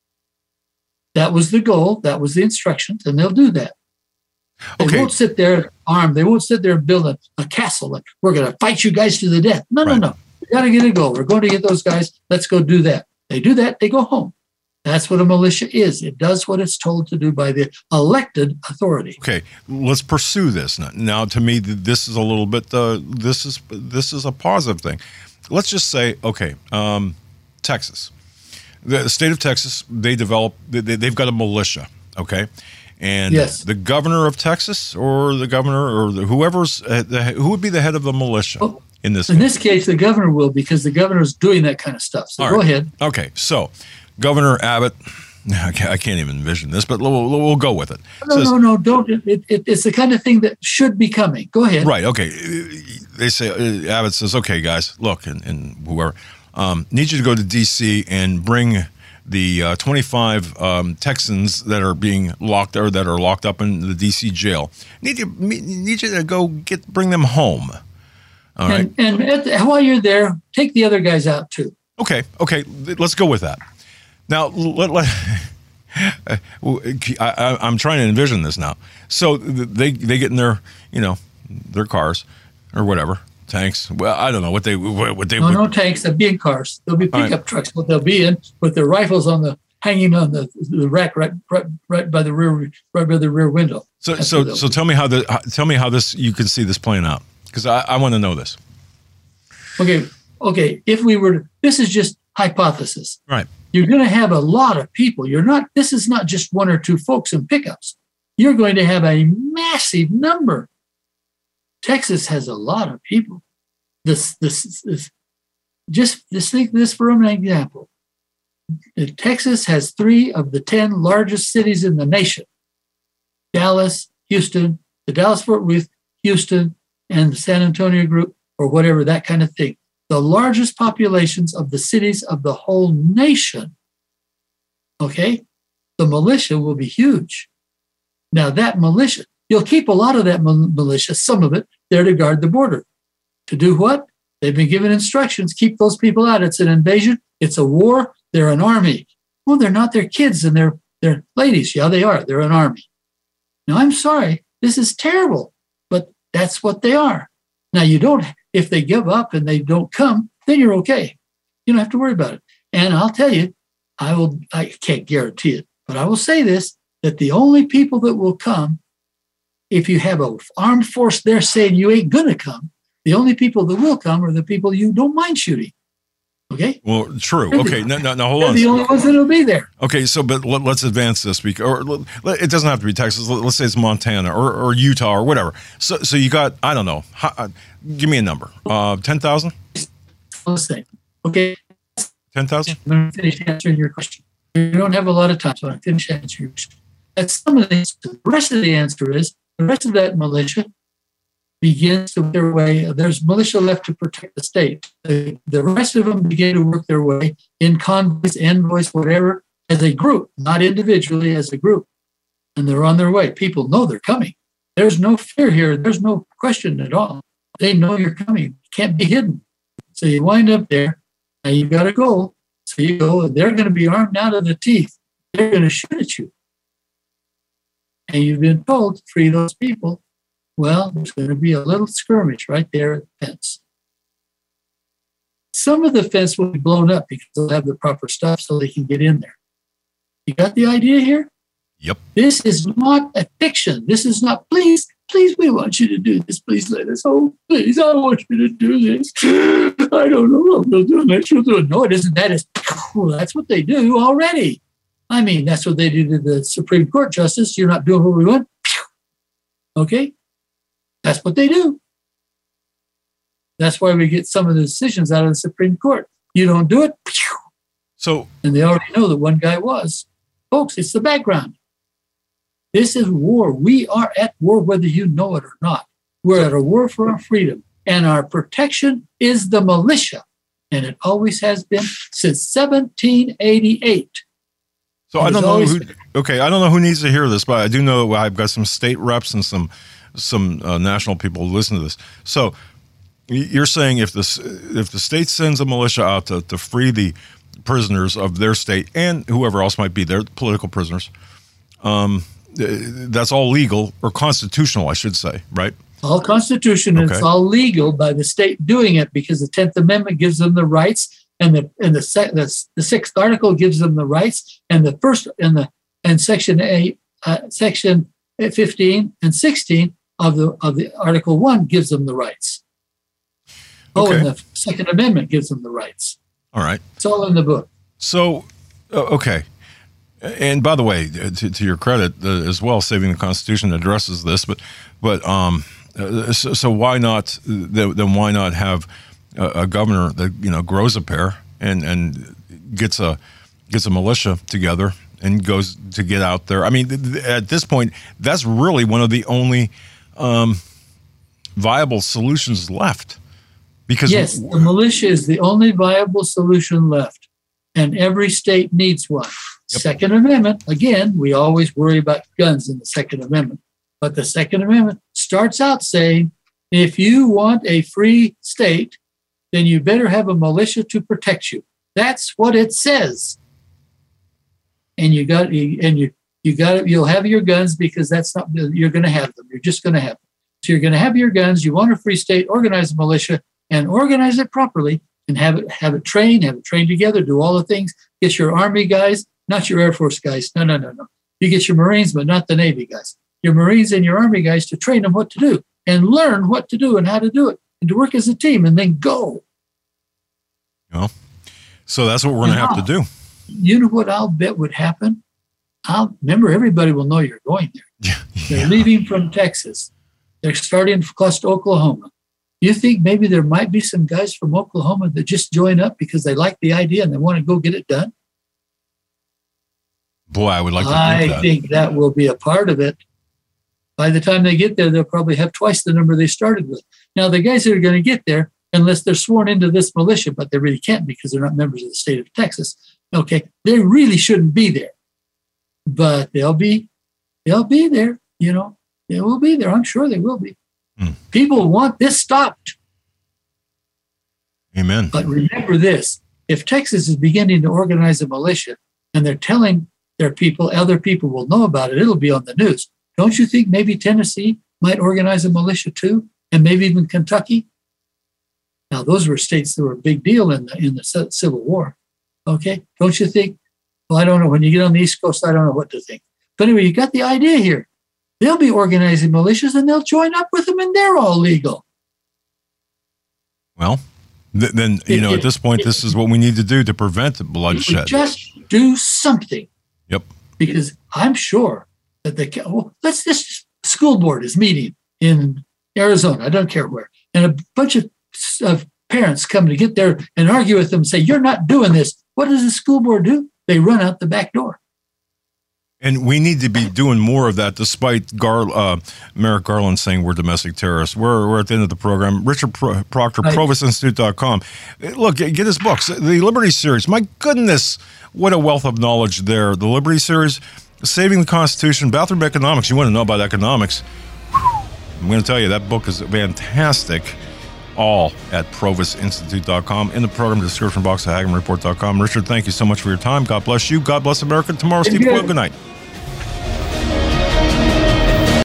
J: That was the goal. That was the instructions and they'll do that. They won't sit there armed. They won't sit there and build a castle. Like, we're going to fight you guys to the death. No. We got to get a goal. We're going to get those guys. Let's go do that. They do that. They go home. That's what a militia is. It does what it's told to do by the elected authority.
B: Okay, let's pursue this. Now to me, this is a little bit, this is a positive thing. Let's just say, okay, Texas. The state of Texas, they've got a militia, okay? And
J: yes.
B: The governor of Texas or the governor or who would be the head of the militia in this case?
J: In this case, the governor will, because the governor is doing that kind of stuff. So go ahead.
B: Okay, so Governor Abbott, I can't even envision this, but we'll go with it.
J: No, don't. It's the kind of thing that should be coming. Go ahead.
B: Right, okay. They say, Abbott says, okay, guys, look, and whoever, need you to go to D.C. and bring the 25 Texans that are being locked or that are locked up in the D.C. jail. Need you to go bring them home. All right.
J: And while you're there, take the other guys out too.
B: Okay. Let's go with that. Now, I'm trying to envision this now. So they get in their cars or whatever. Tanks. Well, I don't know what they.
J: No tanks. They'll be in cars. There'll be pickup trucks. What they'll be in with their rifles hanging on the rack right by the rear window.
B: So tell me how this you can see this playing out, because I want to know this.
J: Okay. If we were, this is just hypothesis.
B: Right.
J: You're going to have a lot of people. This is not just one or two folks in pickups. You're going to have a massive number. Texas has a lot of people. Just think this for an example. Texas has 3 of the 10 largest cities in the nation: Dallas, Houston, the Dallas-Fort Worth, Houston, and the San Antonio group, or whatever, that kind of thing. The largest populations of the cities of the whole nation. Okay? The militia will be huge. Now, that militia, you'll keep a lot of that militia, some of it, there to guard the border. To do what? They've been given instructions. Keep those people out. It's an invasion. It's a war. They're an army. Well, they're not. They're kids and they're ladies. Yeah, they are. They're an army. Now, I'm sorry. This is terrible, but that's what they are. Now, if they give up and they don't come, then you're okay. You don't have to worry about it. And I'll tell you, I can't guarantee it, but I will say this, that the only people that will come, if you have an armed force there saying you ain't going to come, the only people that will come are the people you don't mind shooting. Okay?
B: Well, true. Okay, no, hold on.
J: They're the only ones that will be there.
B: Okay, so but let's advance this. Or it doesn't have to be Texas. Let's say it's Montana or Utah or whatever. So you got, I don't know. Give me a number. 10,000?
J: Let's say. Okay.
B: 10,000?
J: I'm going to finish answering your question. You don't have a lot of time, so I'm going to finish answering your question. That's some of the answer. The rest of the answer is, the rest of that militia begins to work their way. There's militia left to protect the state. The rest of them begin to work their way in convoys, envoys, whatever, as a group, not individually, as a group. And they're on their way. People know they're coming. There's no fear here. There's no question at all. They know you're coming. You can't be hidden. So you wind up there. Now you've got a goal. So you go, and they're going to be armed now to the teeth. They're going to shoot at you. And you've been told to free those people. Well, there's going to be a little skirmish right there at the fence. Some of the fence will be blown up because they'll have the proper stuff so they can get in there. You got the idea here?
B: Yep.
J: This is not a fiction. This is not, please, we want you to do this. Please let us. Oh, please, I want you to do this. I don't know what we'll do next. We'll do it. No, it isn't. That's what they do already. I mean, that's what they do to the Supreme Court justice. You're not doing what we want. Okay? That's what they do. That's why we get some of the decisions out of the Supreme Court. You don't do it.
B: So,
J: and they already know that one guy was. Folks, it's the background. This is war. We are at war whether you know it or not. We're at a war for our freedom. And our protection is the militia. And it always has been since 1788.
B: So I don't know I don't know who needs to hear this, but I do know I've got some state reps and some national people who listen to this. So you're saying if the state sends a militia out to free the prisoners of their state and whoever else might be there, political prisoners, that's all legal or constitutional, I should say, right?
J: All constitutional. Okay. It's all legal by the state doing it because the 10th Amendment gives them the rights, and the 6th article gives them the rights, and the first and section 8, section 15 and 16 of the Article 1 gives them the rights. Okay. And the Second Amendment gives them the rights.
B: All right.
J: It's all in the book. So,
B: okay. And by the way, to your credit as well, Saving the Constitution addresses this, but so why not? Then why not have a governor that grows a pair and gets a militia together and goes to get out there? I mean, at this point, that's really one of the only viable solutions left. Because
J: yes, the militia is the only viable solution left, and every state needs one. Yep. Second Amendment, again, we always worry about guns in the Second Amendment, but the Second Amendment starts out saying, if you want a free state, then you better have a militia to protect you. That's what it says. And you'll have your guns because you're going to have them. You're just going to have them. So you're going to have your guns. You want a free state, organize a militia, and organize it properly, and have it trained together, do all the things. Get your Army guys, not your Air Force guys. No. You get your Marines, but not the Navy guys. Your Marines and your Army guys to train them what to do and learn what to do and how to do it and to work as a team and then go.
B: So that's what we're going to have to do.
J: You know what I'll bet would happen? Remember, everybody will know you're going there. Yeah. They're leaving from Texas. They're starting across to Oklahoma. You think maybe there might be some guys from Oklahoma that just join up because they like the idea and they want to go get it done?
B: Boy, I would like to
J: I think that will be a part of it. By the time they get there, they'll probably have twice the number they started with. Now, the guys that are going to get there, unless they're sworn into this militia, but they really can't because they're not members of the state of Texas, okay, they really shouldn't be there. But they'll be there, They will be there. I'm sure they will be. People want this stopped.
B: Amen.
J: But remember this, if Texas is beginning to organize a militia and they're telling their people, other people will know about it, it'll be on the news. Don't you think maybe Tennessee might organize a militia too? And maybe even Kentucky? Now, those were states that were a big deal in the Civil War. Okay? Don't you think? Well, I don't know. When you get on the East Coast, I don't know what to think. But anyway, you got the idea here. They'll be organizing militias and they'll join up with them and they're all legal.
B: Well, then, at this point, this is what we need to do to prevent bloodshed.
J: Just do something.
B: Yep.
J: Because I'm sure that this school board is meeting in Arizona, I don't care where, and a bunch of parents come to get there and argue with them and say, you're not doing this. What does the school board do? They run out the back door.
B: And we need to be doing more of that, despite Merrick Garland saying we're domestic terrorists. We're at the end of the program. Richard Proctor, ProvostInstitute.com. Look, get his books. The Liberty Series. My goodness, what a wealth of knowledge there. The Liberty Series, Saving the Constitution, Bathroom Economics. You want to know about economics. I'm going to tell you, that book is fantastic. All at ProvostInstitute.com. In the program description box at HagmannReport.com. Richard, thank you so much for your time. God bless you. God bless America. Tomorrow, Steve Quayle. Good night.